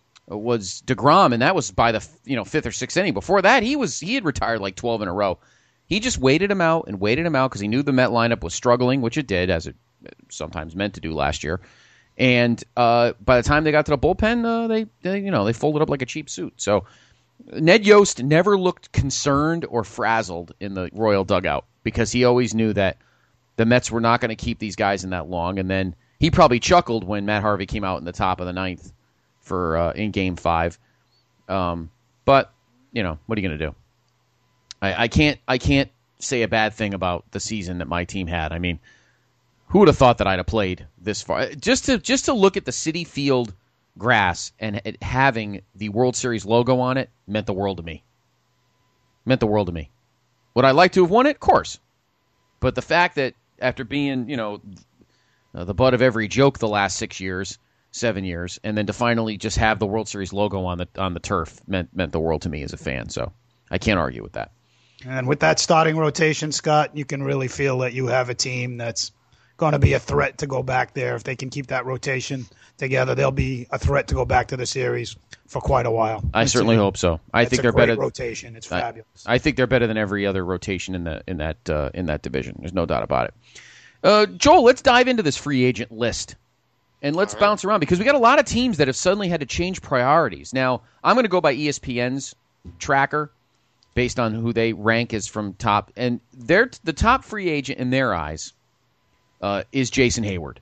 was DeGrom, and that was by the you know fifth or sixth inning. Before that, he was he had retired like twelve in a row. He just waited him out and waited him out because he knew the Met lineup was struggling, which it did, as it sometimes meant to do last year. And uh, by the time they got to the bullpen, uh, they, they you know they folded up like a cheap suit. So Ned Yost never looked concerned or frazzled in the Royal dugout because he always knew that the Mets were not going to keep these guys in that long. And then he probably chuckled when Matt Harvey came out in the top of the ninth for uh, in Game Five. Um, but you know what are you going to do? I, I can't I can't say a bad thing about the season that my team had. I mean, who would have thought that I'd have played this far? Just to just to look at the Citi Field grass and it having the World Series logo on it meant the world to me. Meant the world to me. Would I like to have won it? Of course. But the fact that after being, you know, the butt of every joke the last six years, seven years, and then to finally just have the World Series logo on the on the turf meant meant the world to me as a fan. So I can't argue with that. And with that starting rotation, Scott, you can really feel that you have a team that's going to be a threat to go back there. If they can keep that rotation together, they'll be a threat to go back to the series for quite a while. I it's certainly a, hope so. I think a they're great better. Rotation, it's I, fabulous. I think they're better than every other rotation in the in that uh, in that division. There's no doubt about it. Uh, Joel, let's dive into this free agent list. And let's right. bounce around because we got a lot of teams that have suddenly had to change priorities. Now, I'm going to go by E S P N's tracker based on who they rank as from top. And they're, the top free agent in their eyes uh, is Jason Hayward.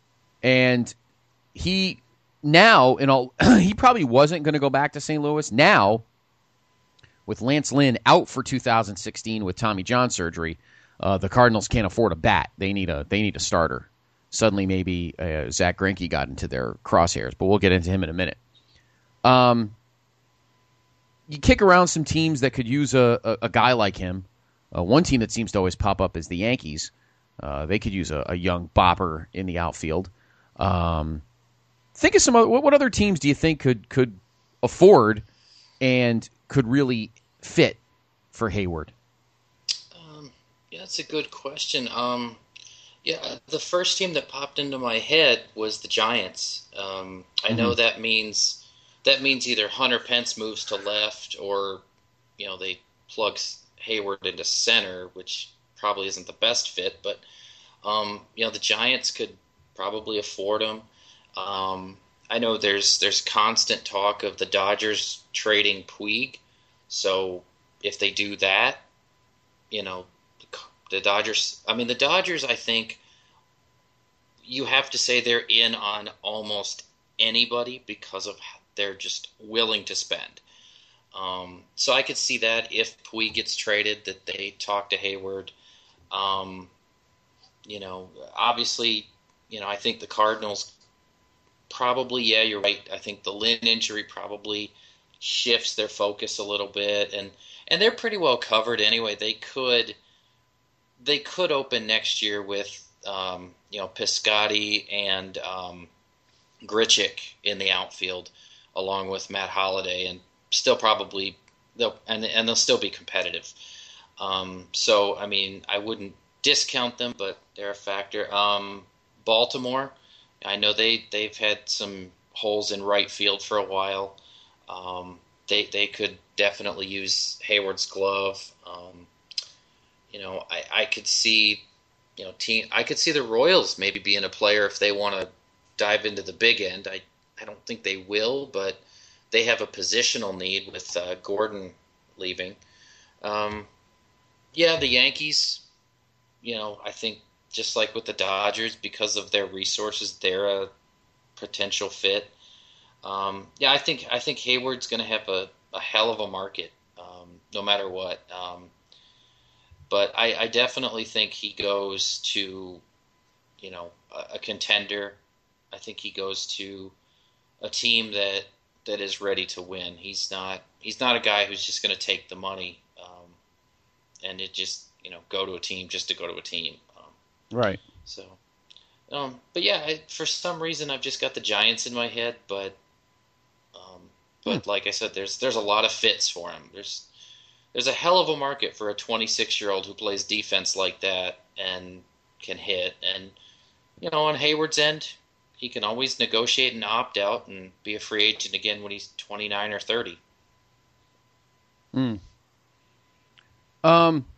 And he now, in all, he probably wasn't going to go back to Saint Louis. Now, with Lance Lynn out for two thousand sixteen with Tommy John surgery, uh, the Cardinals can't afford a bat. They need a they need a starter. Suddenly, maybe uh, Zach Greinke got into their crosshairs, but we'll get into him in a minute. Um, you kick around some teams that could use a, a, a guy like him. Uh, one team that seems to always pop up is the Yankees. Uh, they could use a, a young bopper in the outfield. Um, think of some other. What, what other teams do you think could could afford and could really fit for Hayward? Um, yeah, that's a good question. Um, Yeah, the first team that popped into my head was the Giants. Um, I mm-hmm. know that means that means either Hunter Pence moves to left, or you know they plug Hayward into center, which probably isn't the best fit. But um, you know the Giants could probably afford him. Um, I know there's there's constant talk of the Dodgers trading Puig, so if they do that, you know. The Dodgers, I mean, the Dodgers, I think you have to say they're in on almost anybody because of they're just willing to spend. Um, so I could see that if Puig gets traded, that they talk to Hayward. Um, you know, obviously, you know, I think the Cardinals probably, yeah, you're right. I think the Lynn injury probably shifts their focus a little bit, and, and they're pretty well covered anyway. They could... They could open next year with, um, you know, Piscotty and um, Grichuk in the outfield, along with Matt Holliday, and still probably they'll and and they'll still be competitive. Um, so I mean, I wouldn't discount them, but they're a factor. Um, Baltimore, I know they they've had some holes in right field for a while. Um, they they could definitely use Hayward's glove. Um, You know, I, I could see, you know, team. I could see the Royals maybe being a player if they want to dive into the big end. I, I don't think they will, but they have a positional need with uh, Gordon leaving. Um, yeah, the Yankees, you know, I think just like with the Dodgers, because of their resources, they're a potential fit. Um, yeah, I think I think Hayward's going to have a, a hell of a market, um, no matter what. Um, but I, I definitely think he goes to, you know, a, a contender. I think he goes to a team that that is ready to win. He's not he's not a guy who's just going to take the money um, and it just you know go to a team just to go to a team. Um, right. So, um, but yeah, I, for some reason I've just got the Giants in my head, but. But like I said, there's there's a lot of fits for him. There's there's a hell of a market for a twenty-six-year-old who plays defense like that and can hit. And you know, on Hayward's end, he can always negotiate and opt out and be a free agent again when he's twenty-nine or thirty. Hmm. Um.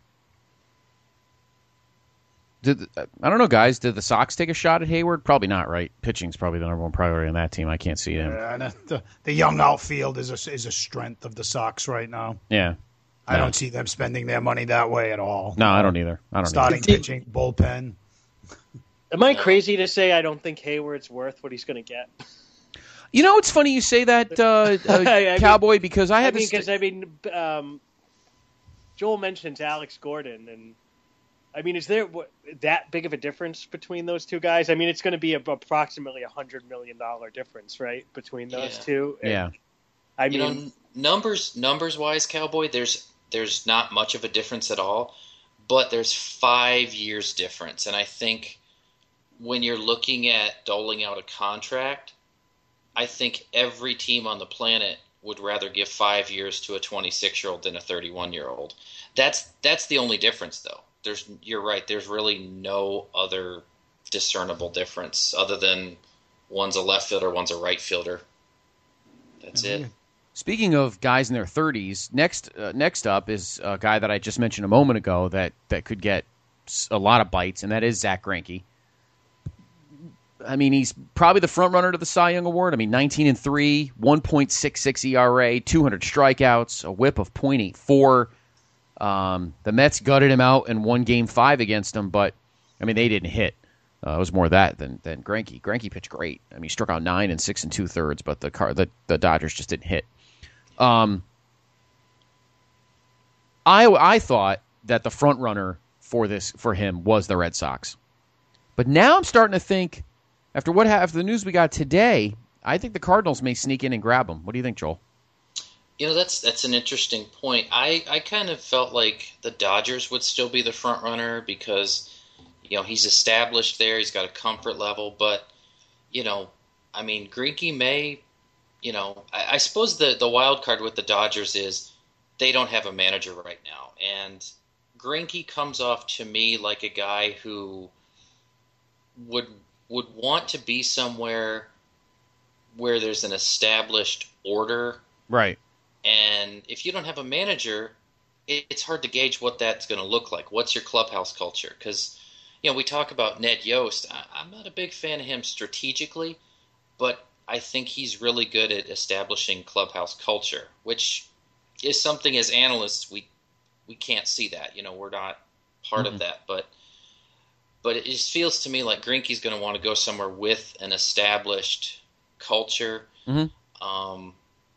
Did the, I don't know, guys. Did the Sox take a shot at Hayward? Probably not, right? Pitching's probably the number one priority on that team. I can't see him. Yeah, and the, the young outfield is a, is a strength of the Sox right now. Yeah. I no. don't see them spending their money that way at all. No, I don't either. I don't Starting either. pitching, bullpen. Am I crazy to say I don't think Hayward's worth what he's going to get? You know, it's funny you say that, uh, uh, I mean, Cowboy, because I had I mean, this. because I mean, um, Joel mentions Alex Gordon, and I mean, is there what, that big of a difference between those two guys? I mean, it's going to be a, approximately a hundred million dollar difference, right, between those Yeah. two. And, yeah. I mean, you know, numbers numbers wise, Cowboy, there's there's not much of a difference at all, but there's five years difference, and I think when you're looking at doling out a contract, I think every team on the planet would rather give five years to a twenty-six-year-old than a thirty-one-year-old. That's that's the only difference, though. There's you're right. There's really no other discernible difference other than one's a left fielder, one's a right fielder. That's it. Speaking of guys in their thirties, next uh, next up is a guy that I just mentioned a moment ago that, that could get a lot of bites, and that is Zach Greinke. I mean, he's probably the front runner to the Cy Young Award. I mean, nineteen and three, one point six six E R A, two hundred strikeouts, a whip of point eight four. Um, the Mets gutted him out in one game five against him, but I mean, they didn't hit. Uh, it was more that than than Greinke. Greinke pitched great. I mean, he struck out nine and six and two thirds, but the car the, the Dodgers just didn't hit. Um, I I thought that the front runner for this for him was the Red Sox, but now I'm starting to think after what after the news we got today, I think the Cardinals may sneak in and grab him. What do you think, Joel? You know, that's that's an interesting point. I, I kind of felt like the Dodgers would still be the front runner because, you know, he's established there. He's got a comfort level. But, you know, I mean, Greinke may, you know, I, I suppose the, the wild card with the Dodgers is they don't have a manager right now. And Greinke comes off to me like a guy who would would want to be somewhere where there's an established order. Right. And if you don't have a manager, it, it's hard to gauge what that's going to look like. What's your clubhouse culture? Because, you know, we talk about Ned Yost. I, I'm not a big fan of him strategically, but I think he's really good at establishing clubhouse culture, which is something as analysts we we can't see that. You know, we're not part mm-hmm. of that. But but it just feels to me like Greinke's going to want to go somewhere with an established culture. Mm-hmm. Um,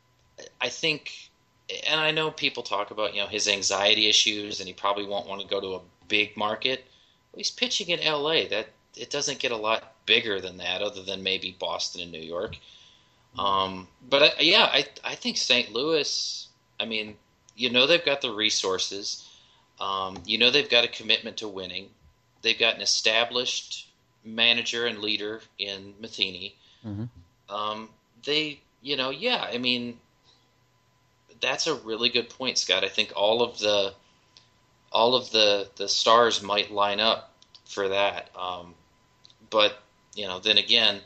I think, and I know people talk about, you know, his anxiety issues, and he probably won't want to go to a big market. Well, he's pitching in L A. That it doesn't get a lot bigger than that, other than maybe Boston and New York. Um, but I, yeah, I I think Saint Louis. I mean, you know, they've got the resources. Um, you know, they've got a commitment to winning. They've got an established manager and leader in Matheny. Mm-hmm. Um, they, you know, yeah, I mean. That's a really good point, Scott. I think all of the all of the, the stars might line up for that. Um, but you know, then again,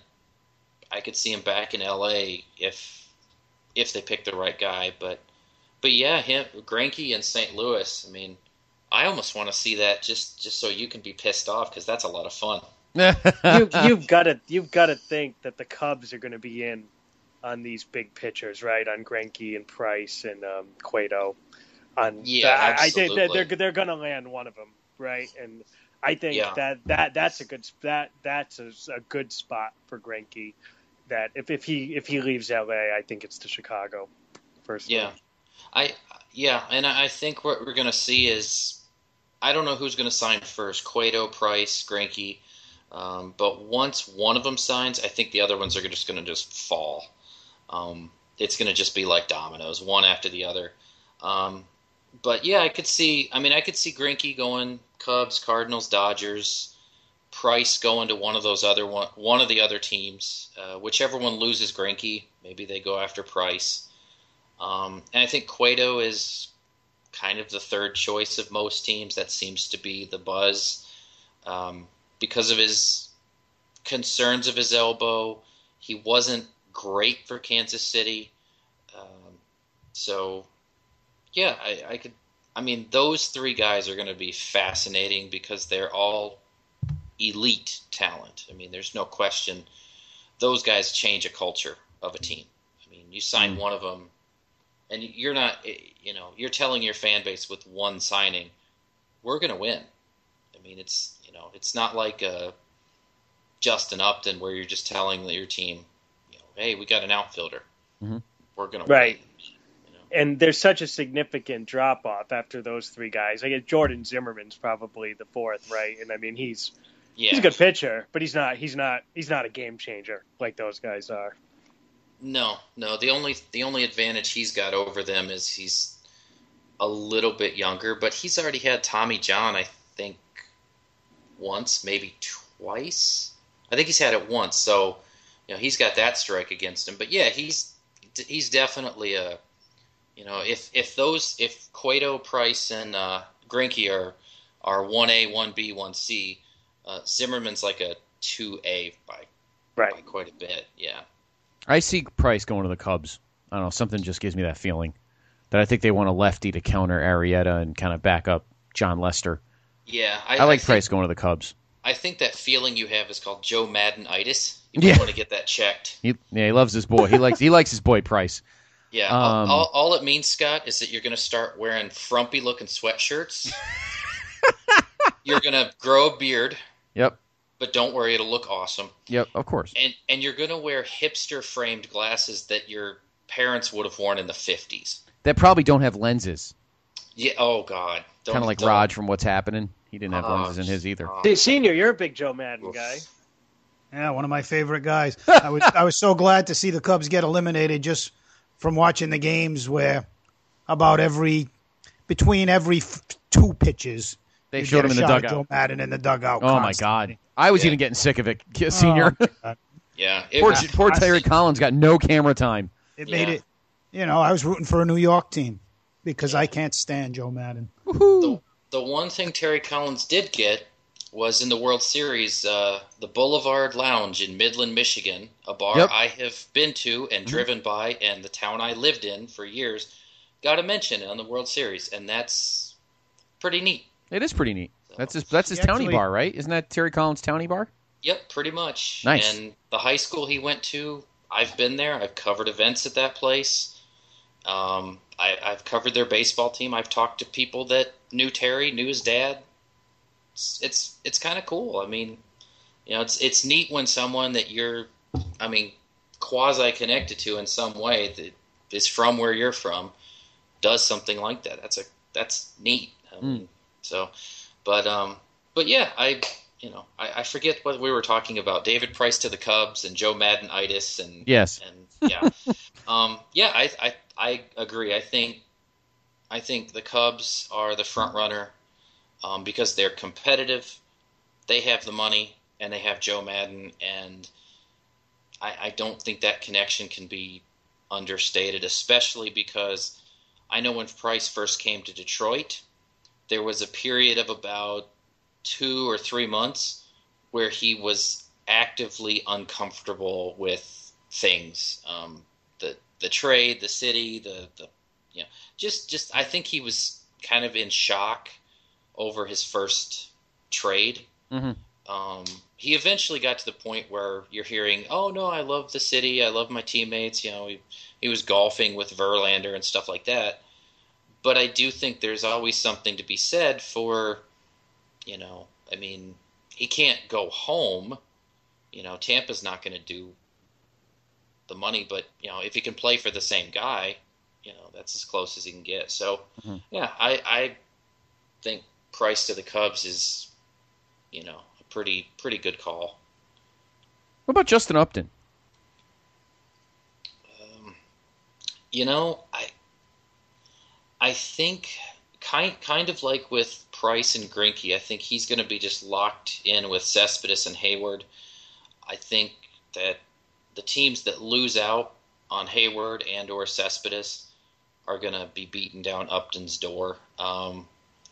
I could see him back in L A if if they pick the right guy. But but yeah, him Greinke and Saint Louis. I mean, I almost want to see that just, just so you can be pissed off because that's a lot of fun. you, you've got to you've got to think that the Cubs are going to be in on these big pitchers, right? On Greinke and Price and um, Cueto. On yeah, I, absolutely. I think they're they're going to land one of them, right? And I think yeah. that, that that's a good that that's a, a good spot for Greinke. that if, if he if he leaves L A, I think it's to Chicago. Personally. Yeah, I yeah, and I think what we're going to see is I don't know who's going to sign first, Cueto, Price, Greinke, um, but once one of them signs, I think the other ones are just going to just fall. Um, it's going to just be like dominoes, one after the other. Um, but yeah, I could see. I mean, I could see Greinke going Cubs, Cardinals, Dodgers. Price going to one of those other one, one of the other teams. Uh, whichever one loses Greinke, maybe they go after Price. Um, and I think Cueto is kind of the third choice of most teams. That seems to be the buzz um, because of his concerns of his elbow. He wasn't great for Kansas City. Um, so, yeah, I, I could. I mean, those three guys are going to be fascinating because they're all elite talent. I mean, there's no question. Those guys change a culture of a team. I mean, you sign one of them, and you're not, you know, you're telling your fan base with one signing, we're going to win. I mean, it's, you know, it's not like a Justin Upton where you're just telling your team, you know, hey, we got an outfielder. Mm-hmm. We're going to right. win. And there's such a significant drop off after those three guys. I guess Jordan Zimmerman's probably the fourth, right? And I mean, he's yeah. he's a good pitcher, but he's not he's not he's not a game changer like those guys are. No, no. The only the only advantage he's got over them is he's a little bit younger, but he's already had Tommy John, I think, once, maybe twice. I think he's had it once, so you know he's got that strike against him. But yeah, he's he's definitely a You know, if if those if Cueto, Price, and uh, Greinke are are one A, one B, one C, uh, Zimmerman's like a two A by right. by quite a bit. Yeah, I see Price going to the Cubs. I don't know. Something just gives me that feeling that I think they want a lefty to counter Arrieta and kind of back up John Lester. Yeah, I, I like I Price think, going to the Cubs. I think that feeling you have is called Joe Madden-itis. You yeah. want to get that checked. He, yeah, he loves his boy. He likes he likes his boy Price. Yeah, um, all, all it means, Scott, is that you're going to start wearing frumpy-looking sweatshirts. You're going to grow a beard. Yep. But don't worry, it'll look awesome. Yep, of course. And and you're going to wear hipster-framed glasses that your parents would have worn in the fifties. That probably don't have lenses. Yeah. Oh, God. Kind of like don't. Raj from What's Happening. He didn't have Oh, lenses in his either. Hey, Senior, you're a big Joe Madden Oof. guy. Yeah, one of my favorite guys. I was I was so glad to see the Cubs get eliminated just from watching the games where about every between every f- two pitches they you showed get him a in the shot of dugout. Joe Madden in the dugout. Oh my constantly. God! I was Yeah. even getting sick of it, Senior. Oh, Yeah. It poor was, poor Terry Collins got no camera time. it made Yeah. it. You know, I was rooting for a New York team because I can't stand Joe Madden. the, the one thing Terry Collins did get was in the World Series, uh, the Boulevard Lounge in Midland, Michigan, a bar Yep. I have been to and driven by, and the town I lived in for years, got a mention on the World Series, and that's pretty neat. It is pretty neat. So, That's his that's his He towny actually- bar, right? Isn't that Terry Collins' towny bar? Yep, pretty much. Nice. And the high school he went to, I've been there. I've covered events at that place. Um, I, I've covered their baseball team. I've talked to people that knew Terry, knew his dad. It's it's, it's kind of cool. I mean, you know, it's it's neat when someone that you're, I mean, quasi connected to in some way that is from where you're from does something like that. That's a that's neat. I mean, so, but um, but yeah, I you know I, I forget what we were talking about. David Price to the Cubs and Joe Madden-itis and Yes. and yeah, um, yeah, I, I I agree. I think I think the Cubs are the front runner. Um, because they're competitive, they have the money, and they have Joe Madden, and I, I don't think that connection can be understated, especially because I know when Price first came to Detroit, there was a period of about two or three months where he was actively uncomfortable with things, um, the the trade, the city, the, the you know, just just I think he was kind of in shock over his first trade. Mm-hmm. Um, he eventually got to the point where you're hearing, oh, no, I love the city. I love my teammates. You know, he, he was golfing with Verlander and stuff like that. But I do think there's always something to be said for, you know, I mean, he can't go home. You know, Tampa's not going to do the money, but you know, if he can play for the same guy, you know, that's as close as he can get. So, mm-hmm. yeah, I, I think Price to the Cubs is, you know, a pretty pretty good call. What about Justin Upton? Um, you know, I I think kind kind of like with Price and Greinke, I think he's going to be just locked in with Cespedes and Hayward. I think that the teams that lose out on Hayward and or Cespedes are going to be beating down Upton's door. Um,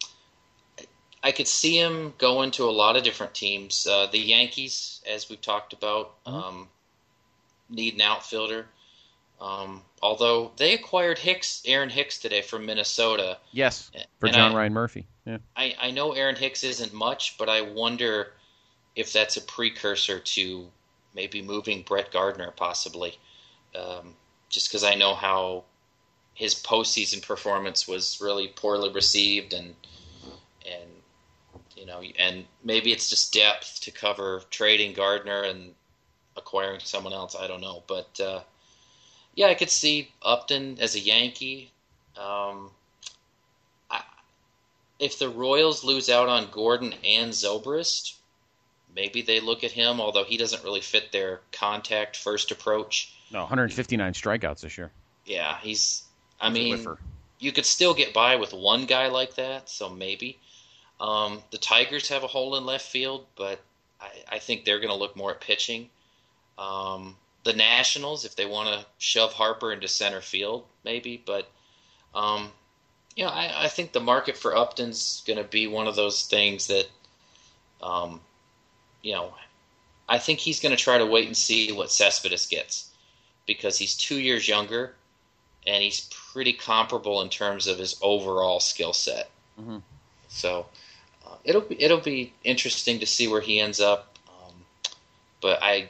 I could see him going to a lot of different teams. Uh, the Yankees, as we've talked about, mm-hmm. um, need an outfielder. Um, although they acquired Hicks, Aaron Hicks today from Minnesota. Yes, for and John I, Ryan Murphy. Yeah. I, I know Aaron Hicks isn't much, but I wonder if that's a precursor to maybe moving Brett Gardner possibly. Um, just because I know how his postseason performance was really poorly received, and and you know, and maybe it's just depth to cover trading Gardner and acquiring someone else. I don't know, but uh, yeah, I could see Upton as a Yankee. Um, I, if the Royals lose out on Gordon and Zobrist, maybe they look at him, although he doesn't really fit their contact first approach. No, one hundred fifty-nine strikeouts this year. Yeah, he's. I mean, you could still get by with one guy like that, so maybe. Um, the Tigers have a hole in left field, but I, I think they're going to look more at pitching. Um, the Nationals, if they want to shove Harper into center field, maybe. But, um, you know, I, I think the market for Upton's going to be one of those things that, um, you know, I think he's going to try to wait and see what Cespedes gets, because he's two years younger and he's pretty comparable in terms of his overall skill set. Mm-hmm. So uh, it'll be it'll be interesting to see where he ends up. Um, but I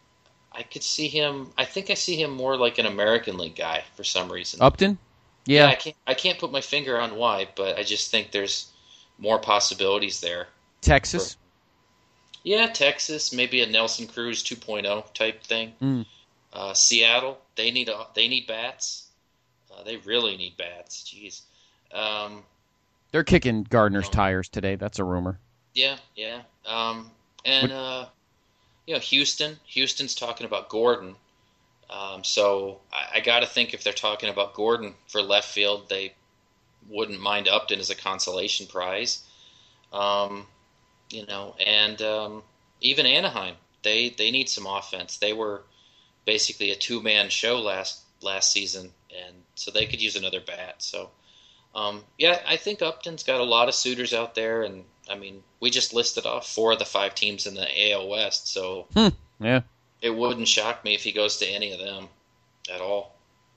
I could see him. I think I see him more like an American League guy for some reason. Upton? Yeah. yeah I can't I can't put my finger on why, but I just think there's more possibilities there. Texas? For, yeah, Texas. Maybe a Nelson Cruz two point oh type thing. Mm. Uh, Seattle. They need a, they need bats. Uh, they really need bats. Jeez. Um, They're kicking Gardner's um, tires today. That's a rumor. Yeah, yeah. Um, and, uh, you know, Houston. Houston's talking about Gordon. Um, so I, I got to think if they're talking about Gordon for left field, they wouldn't mind Upton as a consolation prize. Um, you know, and um, even Anaheim. They, they need some offense. They were basically a two-man show last last season, and so they could use another bat. So, um, yeah, I think Upton's got a lot of suitors out there, and, I mean, we just listed off four of the five teams in the A L West, so hmm. yeah, it wouldn't shock me if he goes to any of them at all.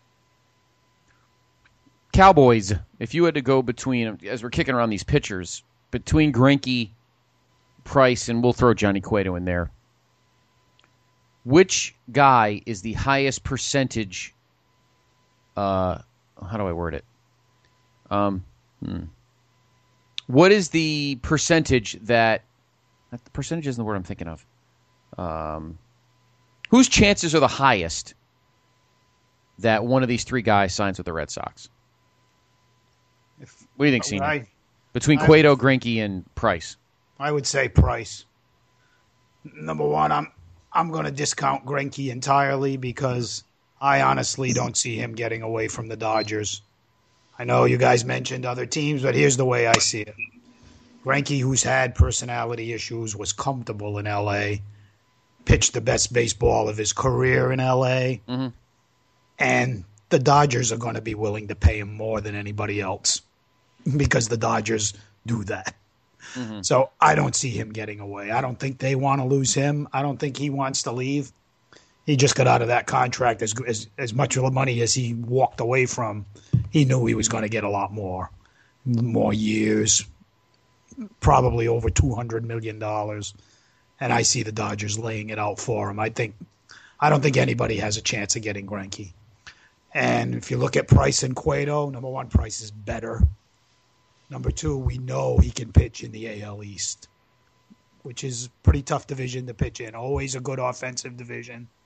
Cowboys, if you had to go between, as we're kicking around these pitchers, between Greinke, Price, and we'll throw Johnny Cueto in there, which guy is the highest percentage? Uh, how do I word it? Um, hmm. What is the percentage that? The percentage isn't the word I'm thinking of. Um, whose chances are the highest that one of these three guys signs with the Red Sox? If, what do you think, Senior? I, Between I, Cueto, Greinke, and Price. I would say Price. Number one, I'm I'm going to discount Greinke entirely because I honestly don't see him getting away from the Dodgers. I know you guys mentioned other teams, but here's the way I see it. Greinke, who's had personality issues, was comfortable in L A, pitched the best baseball of his career in L A, mm-hmm. and the Dodgers are going to be willing to pay him more than anybody else because the Dodgers do that. Mm-hmm. So I don't see him getting away. I don't think they want to lose him. I don't think he wants to leave. He just got out of that contract as as, as much of the money as he walked away from. He knew he was going to get a lot more, more years, probably over two hundred million dollars. And I see the Dodgers laying it out for him. I think, I don't think anybody has a chance of getting Greinke. And if you look at Price and Cueto, number one, Price is better. Number two, we know he can pitch in the A L East, which is a pretty tough division to pitch in. Always a good offensive division.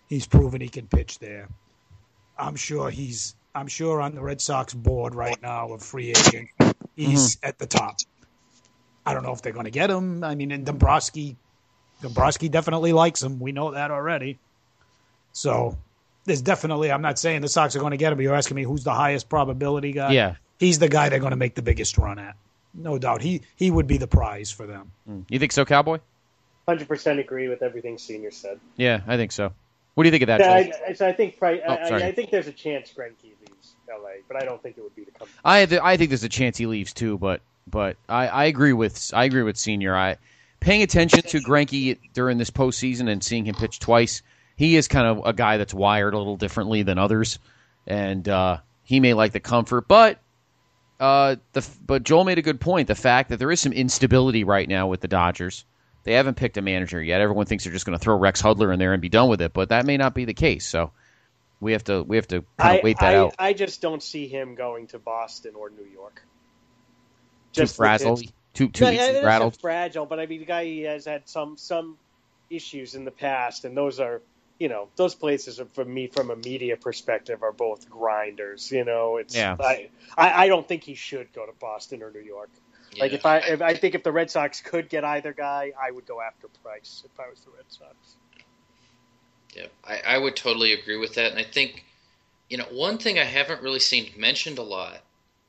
He's proven he can pitch there. I'm sure he's. I'm sure on the Red Sox board right now of free agent, he's mm-hmm. at the top. I don't know if they're going to get him. I mean, and Dombrowski, Dombrowski definitely likes him. We know that already. So there's definitely. I'm not saying the Sox are going to get him, but you're asking me who's the highest probability guy. Yeah, he's the guy they're going to make the biggest run at. No doubt. He he would be the prize for them. You think so, Cowboy? one hundred percent agree with everything Senior said. Yeah, I think so. What do you think of that? Yeah, I, so I think I, oh, I, I think there's a chance Greinke leaves L A, but I don't think it would be the company. I I think there's a chance he leaves too, but but I, I agree with I agree with Senior. I paying attention to Greinke during this postseason and seeing him pitch twice. He is kind of a guy that's wired a little differently than others, and uh, he may like the comfort, but. Uh, the but Joel made a good point. The fact that there is some instability right now with the Dodgers. They haven't picked a manager yet. Everyone thinks they're just going to throw Rex Hudler in there and be done with it, but that may not be the case. So we have to we have to kind of wait that I, out. I just don't see him going to Boston or New York. Just too frazzled, too too no, rattled. Fragile, but I mean, the guy he has had some some issues in the past, and those are. You know, those places are, for me, from a media perspective, are both grinders. You know, it's yeah. I, I, I don't think he should go to Boston or New York. Yeah. Like if I, if I think if the Red Sox could get either guy, I would go after Price if I was the Red Sox. Yeah, I, I would totally agree with that, and I think, you know, one thing I haven't really seen mentioned a lot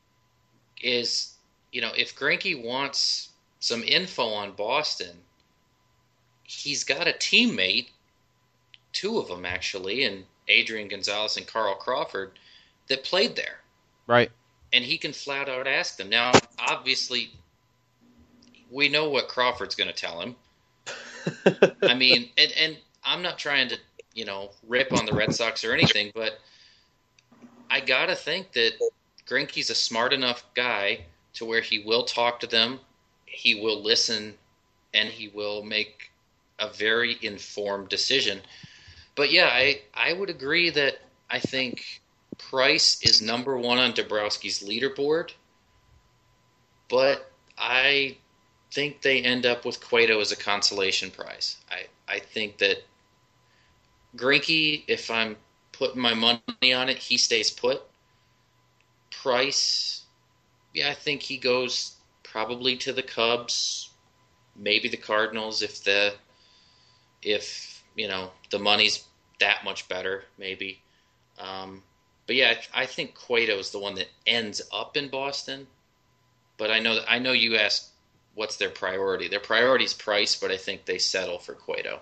is, you know, if Greinke wants some info on Boston, he's got a teammate. Two of them, actually, and Adrian Gonzalez and Carl Crawford, that played there. Right. And he can flat out ask them. Now, obviously, we know what Crawford's going to tell him. I mean, and, and I'm not trying to, you know, rip on the Red Sox or anything, but I got to think that Greinke's a smart enough guy to where he will talk to them, he will listen, and he will make a very informed decision. But yeah, I, I would agree that I think Price is number one on Dombrowski's leaderboard, but I think they end up with Cueto as a consolation prize. I, I think that Greinke, if I'm putting my money on it, he stays put. Price, yeah, I think he goes probably to the Cubs, maybe the Cardinals if the if you know the money's that much better, maybe. Um, but yeah, I, I think Cueto is the one that ends up in Boston. But I know that, I know you asked what's their priority. Their priority is Price, but I think they settle for Cueto.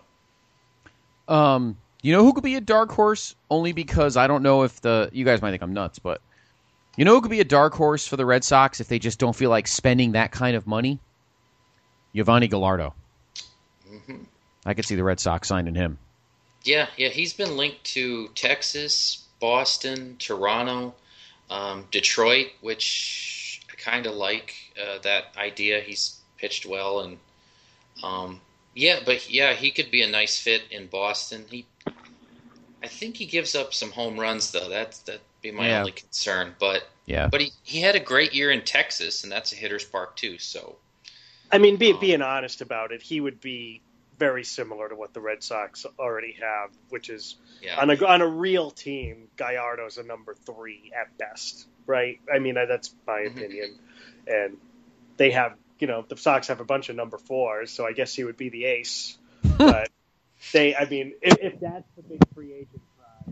Um, you know who could be a dark horse? Only because I don't know if the you guys might think I'm nuts, but you know who could be a dark horse for the Red Sox if they just don't feel like spending that kind of money? Yovani Gallardo. Mm-hmm. I could see the Red Sox signing him. Yeah, yeah, he's been linked to Texas, Boston, Toronto, um, Detroit, which I kind of like uh, that idea. He's pitched well, and um, yeah, but yeah, he could be a nice fit in Boston. He, I think he gives up some home runs though. That's that'd be my yeah. only concern. But yeah, but he, he had a great year in Texas, and that's a hitter's park too. So, I mean, be, um, being honest about it, he would be very similar to what the Red Sox already have, which is yeah. on a on a real team, Gallardo's a number three at best, right? I mean, that's my Mm-hmm. opinion. And they have, you know, the Sox have a bunch of number fours, so I guess he would be the ace. But they, I mean, if, if that's the big free agent prize,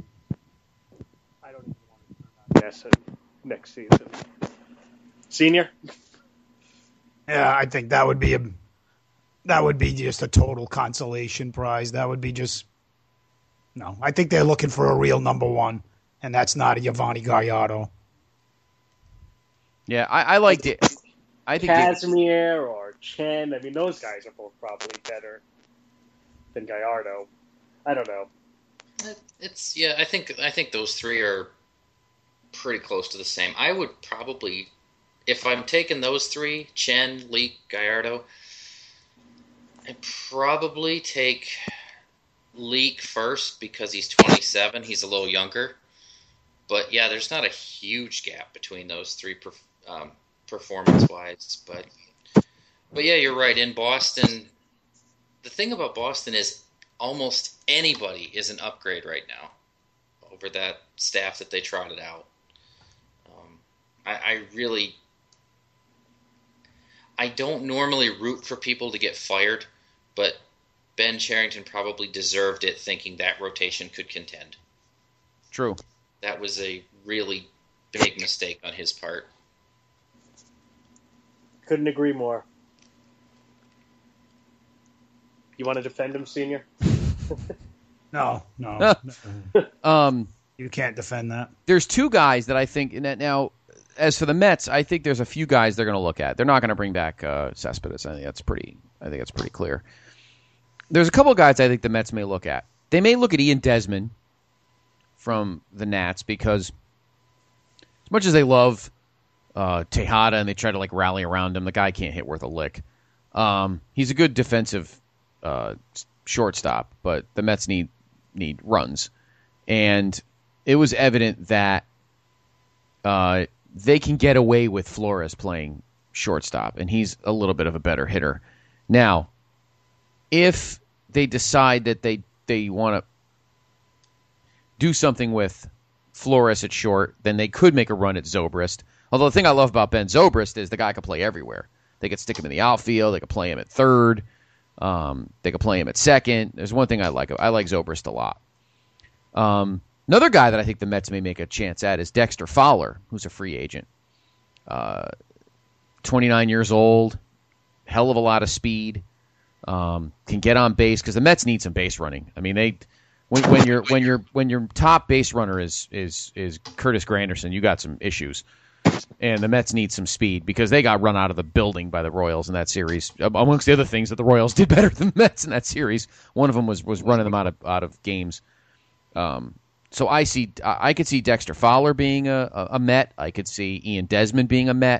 I don't even want to turn on this next season. Senior? Yeah, I think that would be a that would be just a total consolation prize. That would be just no. I think they're looking for a real number one, and that's not a Yovani Gallardo. Yeah, I, I liked it. I think Casimir they, or Chen. I mean, those guys are both probably better than Gallardo. I don't know. It's yeah. I think I think those three are pretty close to the same. I would probably, if I'm taking those three, Chen, Leake, Gallardo, I'd probably take Leake first because he's twenty-seven. He's a little younger. But yeah, there's not a huge gap between those three um, performance-wise. But but yeah, you're right. In Boston, the thing about Boston is almost anybody is an upgrade right now over that staff that they trotted out. Um, I, I really, I don't normally root for people to get fired, but Ben Cherington probably deserved it, thinking that rotation could contend. True. That was a really big mistake on his part. Couldn't agree more. You want to defend him, Senior? No, no. um, you can't defend that. There's two guys that I think now. As for the Mets, I think there's a few guys they're going to look at. They're not going to bring back uh, Cespedes. I think that's pretty. I think that's pretty clear. There's a couple of guys I think the Mets may look at. They may look at Ian Desmond from the Nats because, as much as they love uh, Tejada and they try to like rally around him, the guy can't hit worth a lick. Um, he's a good defensive uh, shortstop, but the Mets need need runs, and it was evident that uh, they can get away with Flores playing shortstop, and he's a little bit of a better hitter. Now, if they decide that they they want to do something with Flores at short, then they could make a run at Zobrist. Although the thing I love about Ben Zobrist is the guy can play everywhere. They could stick him in the outfield. They could play him at third. Um, they could play him at second. There's one thing I like. I like Zobrist a lot. Um, another guy that I think the Mets may make a chance at is Dexter Fowler, who's a free agent. Uh, twenty-nine years old, hell of a lot of speed. Um, can get on base because the Mets need some base running. I mean, they when when your when your when your top base runner is is is Curtis Granderson, you got some issues. And the Mets need some speed because they got run out of the building by the Royals in that series. Amongst the other things that the Royals did better than the Mets in that series, one of them was, was running them out of out of games. Um, so I see, I could see Dexter Fowler being a, a, a Met. I could see Ian Desmond being a Met.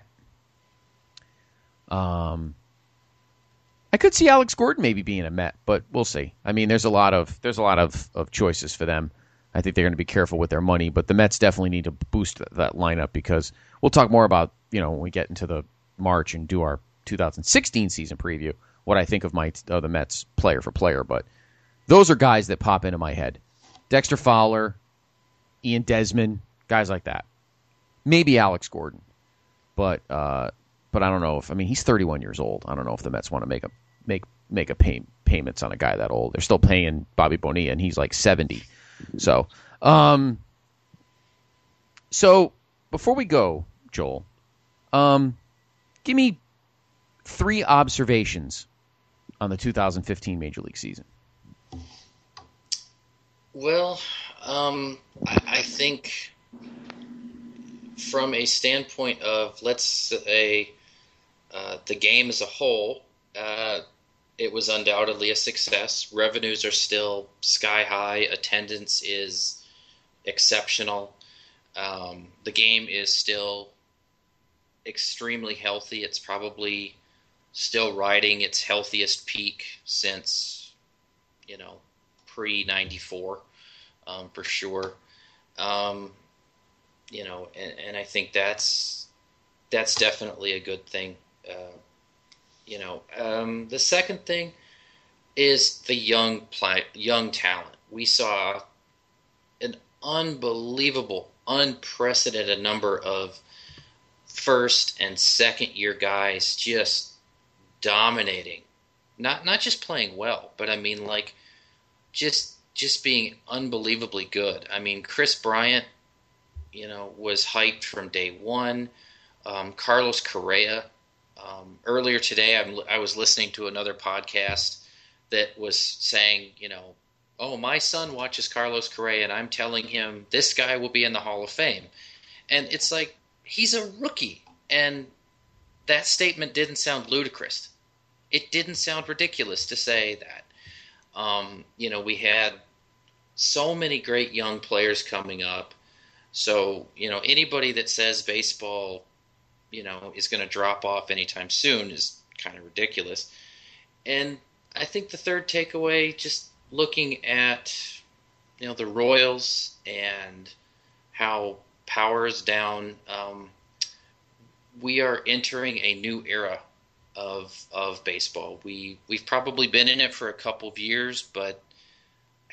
Um, I could see Alex Gordon maybe being a Met, but we'll see. I mean, there's a lot of there's a lot of, of choices for them. I think they're going to be careful with their money, but the Mets definitely need to boost that lineup because we'll talk more about, you know, when we get into the March and do our two thousand sixteen season preview, what I think of my of the Mets player for player. But those are guys that pop into my head. Dexter Fowler, Ian Desmond, guys like that. Maybe Alex Gordon. But uh, but I don't know if, I mean, he's thirty-one years old. I don't know if the Mets want to make a make make a pay, payments on a guy that old. They're still paying Bobby Bonilla, and he's like seventy. So, um, so before we go, Joel, um, give me three observations on the two thousand fifteen Major League season. Well, um, I, I think from a standpoint of, let's say, uh, the game as a whole, uh, it was undoubtedly a success. Revenues are still sky high. Attendance is exceptional. Um, the game is still extremely healthy. It's probably still riding its healthiest peak since, you know, pre ninety-four, um, for sure. Um, you know, and, and I think that's that's definitely a good thing. Uh, You know, um, the second thing is the young pl- young talent. We saw an unbelievable, unprecedented number of first and second year guys just dominating. Not not just playing well, but I mean like just just being unbelievably good. I mean, Chris Bryant, you know, was hyped from day one. Um, Carlos Correa. Um, earlier today, I'm, I was listening to another podcast that was saying, you know, oh, my son watches Carlos Correa, and I'm telling him this guy will be in the Hall of Fame. And it's like, he's a rookie. And that statement didn't sound ludicrous. It didn't sound ridiculous to say that. Um, you know, we had so many great young players coming up. So, you know, anybody that says baseball, you know, is going to drop off anytime soon is kind of ridiculous. And I think the third takeaway, just looking at, you know, the Royals and how power is down, um, we are entering a new era of of baseball. We we've probably been in it for a couple of years, but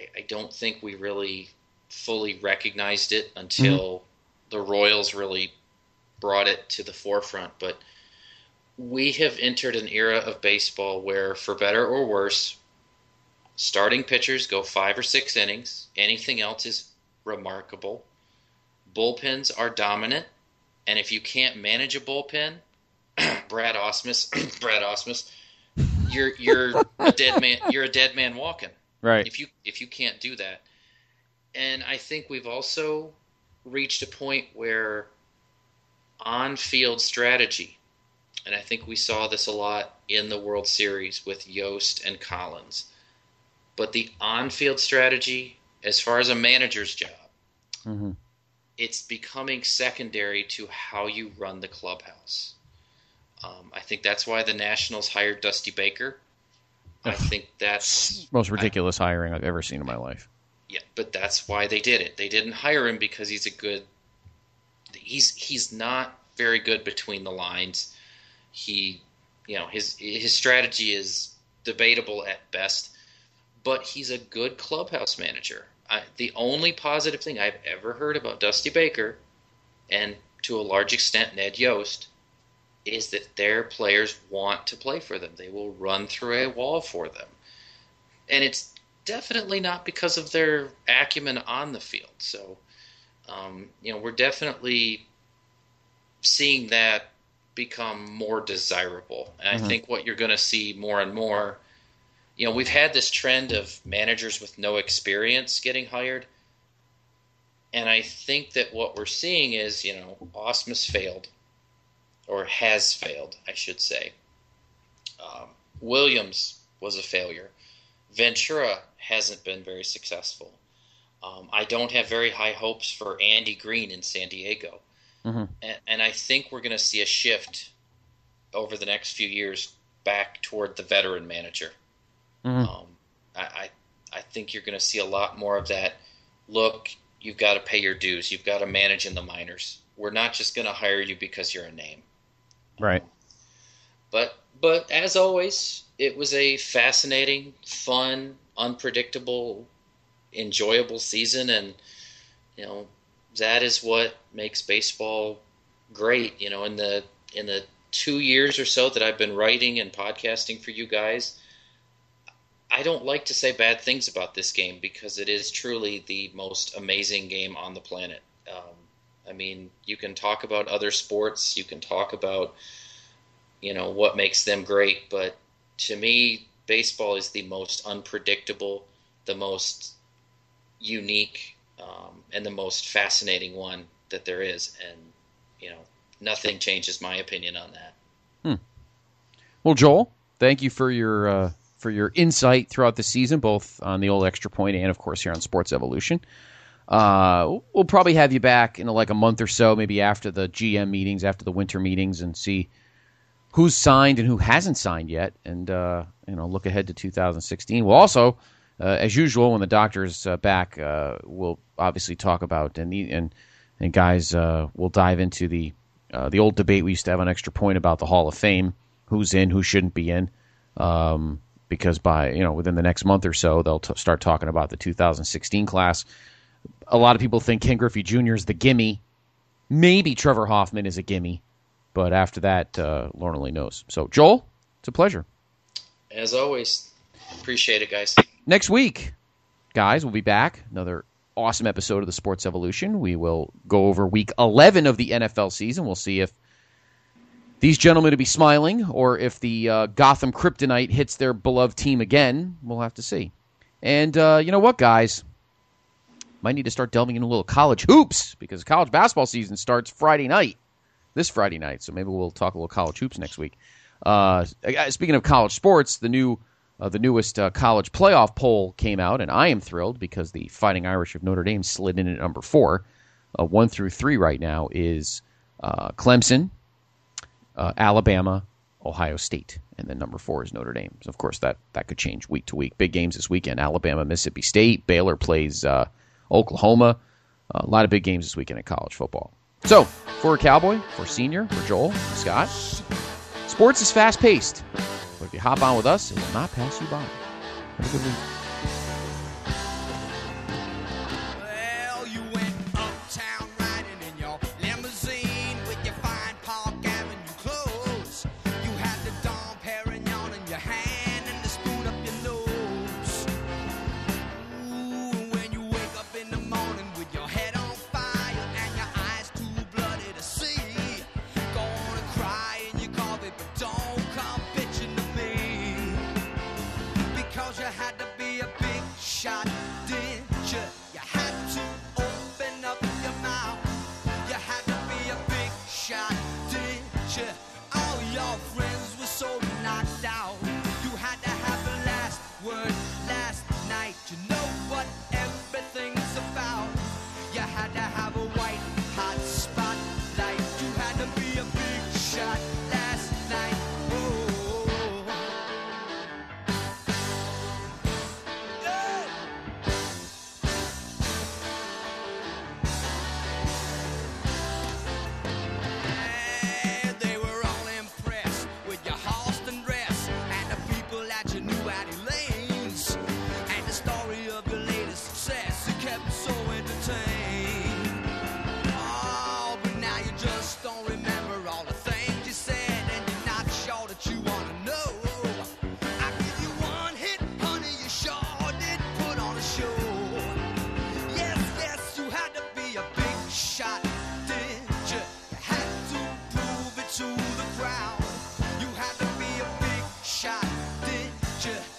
I, I don't think we really fully recognized it until mm-hmm. the Royals really brought it to the forefront. But we have entered an era of baseball where, for better or worse, starting pitchers go five or six innings. Anything else is remarkable. Bullpens are dominant, and if you can't manage a bullpen, Brad Ausmus, Brad Ausmus, you're you're a dead man. You're a dead man walking. Right. If you if you can't do that, and I think we've also reached a point where on-field strategy, and I think we saw this a lot in the World Series with Yost and Collins, but the on-field strategy, as far as a manager's job, mm-hmm. it's becoming secondary to how you run the clubhouse. Um, I think that's why the Nationals hired Dusty Baker. I think that's most ridiculous I, hiring I've ever seen in my life. Yeah, but that's why they did it. They didn't hire him because he's a good. He's he's not very good between the lines. He, you know, his his strategy is debatable at best, but he's a good clubhouse manager. I, the only positive thing I've ever heard about Dusty Baker, and to a large extent Ned Yost, is that their players want to play for them. They will run through a wall for them. And it's definitely not because of their acumen on the field. So, um, you know, we're definitely seeing that become more desirable. And mm-hmm. I think what you're going to see more and more, you know, we've had this trend of managers with no experience getting hired. And I think that what we're seeing is, you know, Ausmus failed. Or has failed, I should say. Um, Williams was a failure. Ventura hasn't been very successful. Um, I don't have very high hopes for Andy Green in San Diego. Mm-hmm. And, and I think we're going to see a shift over the next few years back toward the veteran manager. Mm-hmm. Um, I, I, I think you're going to see a lot more of that. Look, you've got to pay your dues. You've got to manage in the minors. We're not just going to hire you because you're a name. Right. But but as always, it was a fascinating, fun, unpredictable, enjoyable season, and you know that is what makes baseball great. You know, in the in the two years or so that I've been writing and podcasting for you guys, I don't like to say bad things about this game because it is truly the most amazing game on the planet. Um, I mean, you can talk about other sports, you can talk about, you know, what makes them great, but to me, baseball is the most unpredictable, the most unique, um, and the most fascinating one that there is. And, you know, nothing changes my opinion on that. Hmm. Well, Joel, thank you for your uh, for your insight throughout the season, both on the old Extra Point and, of course, here on Sports Evolution. Uh, we'll probably have you back in like a month or so, maybe after the G M meetings, after the winter meetings, and see who's signed and who hasn't signed yet, and uh, you know, look ahead to two thousand sixteen. We'll also, uh, as usual, when the doctor's uh, back, uh, we'll obviously talk about and and and guys, uh, we'll dive into the uh, the old debate we used to have on Extra Point about the Hall of Fame, who's in, who shouldn't be in, um, because by you know within the next month or so, they'll t- start talking about the two thousand sixteen class. A lot of people think Ken Griffey Junior is the gimme. Maybe Trevor Hoffman is a gimme. But after that, uh, Lord only knows. So, Joel, it's a pleasure. As always. Appreciate it, guys. Next week, guys, we'll be back. Another awesome episode of the Sports Evolution. We will go over week eleven of the N F L season. We'll see if these gentlemen will be smiling or if the uh, Gotham Kryptonite hits their beloved team again. We'll have to see. And uh, you know what, guys? Might need to start delving into a little college hoops because college basketball season starts Friday night, this Friday night. So maybe we'll talk a little college hoops next week. Uh, speaking of college sports, the new, uh, the newest uh, college playoff poll came out, and I am thrilled because the Fighting Irish of Notre Dame slid in at number four. Uh, one through three right now is uh, Clemson, uh, Alabama, Ohio State, and then number four is Notre Dame. So of course, that that could change week to week. Big games this weekend: Alabama, Mississippi State. Baylor plays Uh, Oklahoma. Uh, a lot of big games this weekend in college football. So, for a Cowboy, for Senior, for Joel, for Scott, sports is fast-paced. But if you hop on with us, it will not pass you by. Have a good week. you had to be a big shot, did you? You had to open up your mouth. You had to be a big shot, did you? All your friends were so knocked out. You had to have the last word last night. You know what everything's about. You had to have a white hot spotlight. You had to be a big shot last night. Whoa. Don't remember all the things you said, and you're not sure that you want to know. I give you one hit, honey, you sure did put on a show. Yes, yes, you had to be a big shot, did you? You had to prove it to the crowd. You had to be a big shot, did you?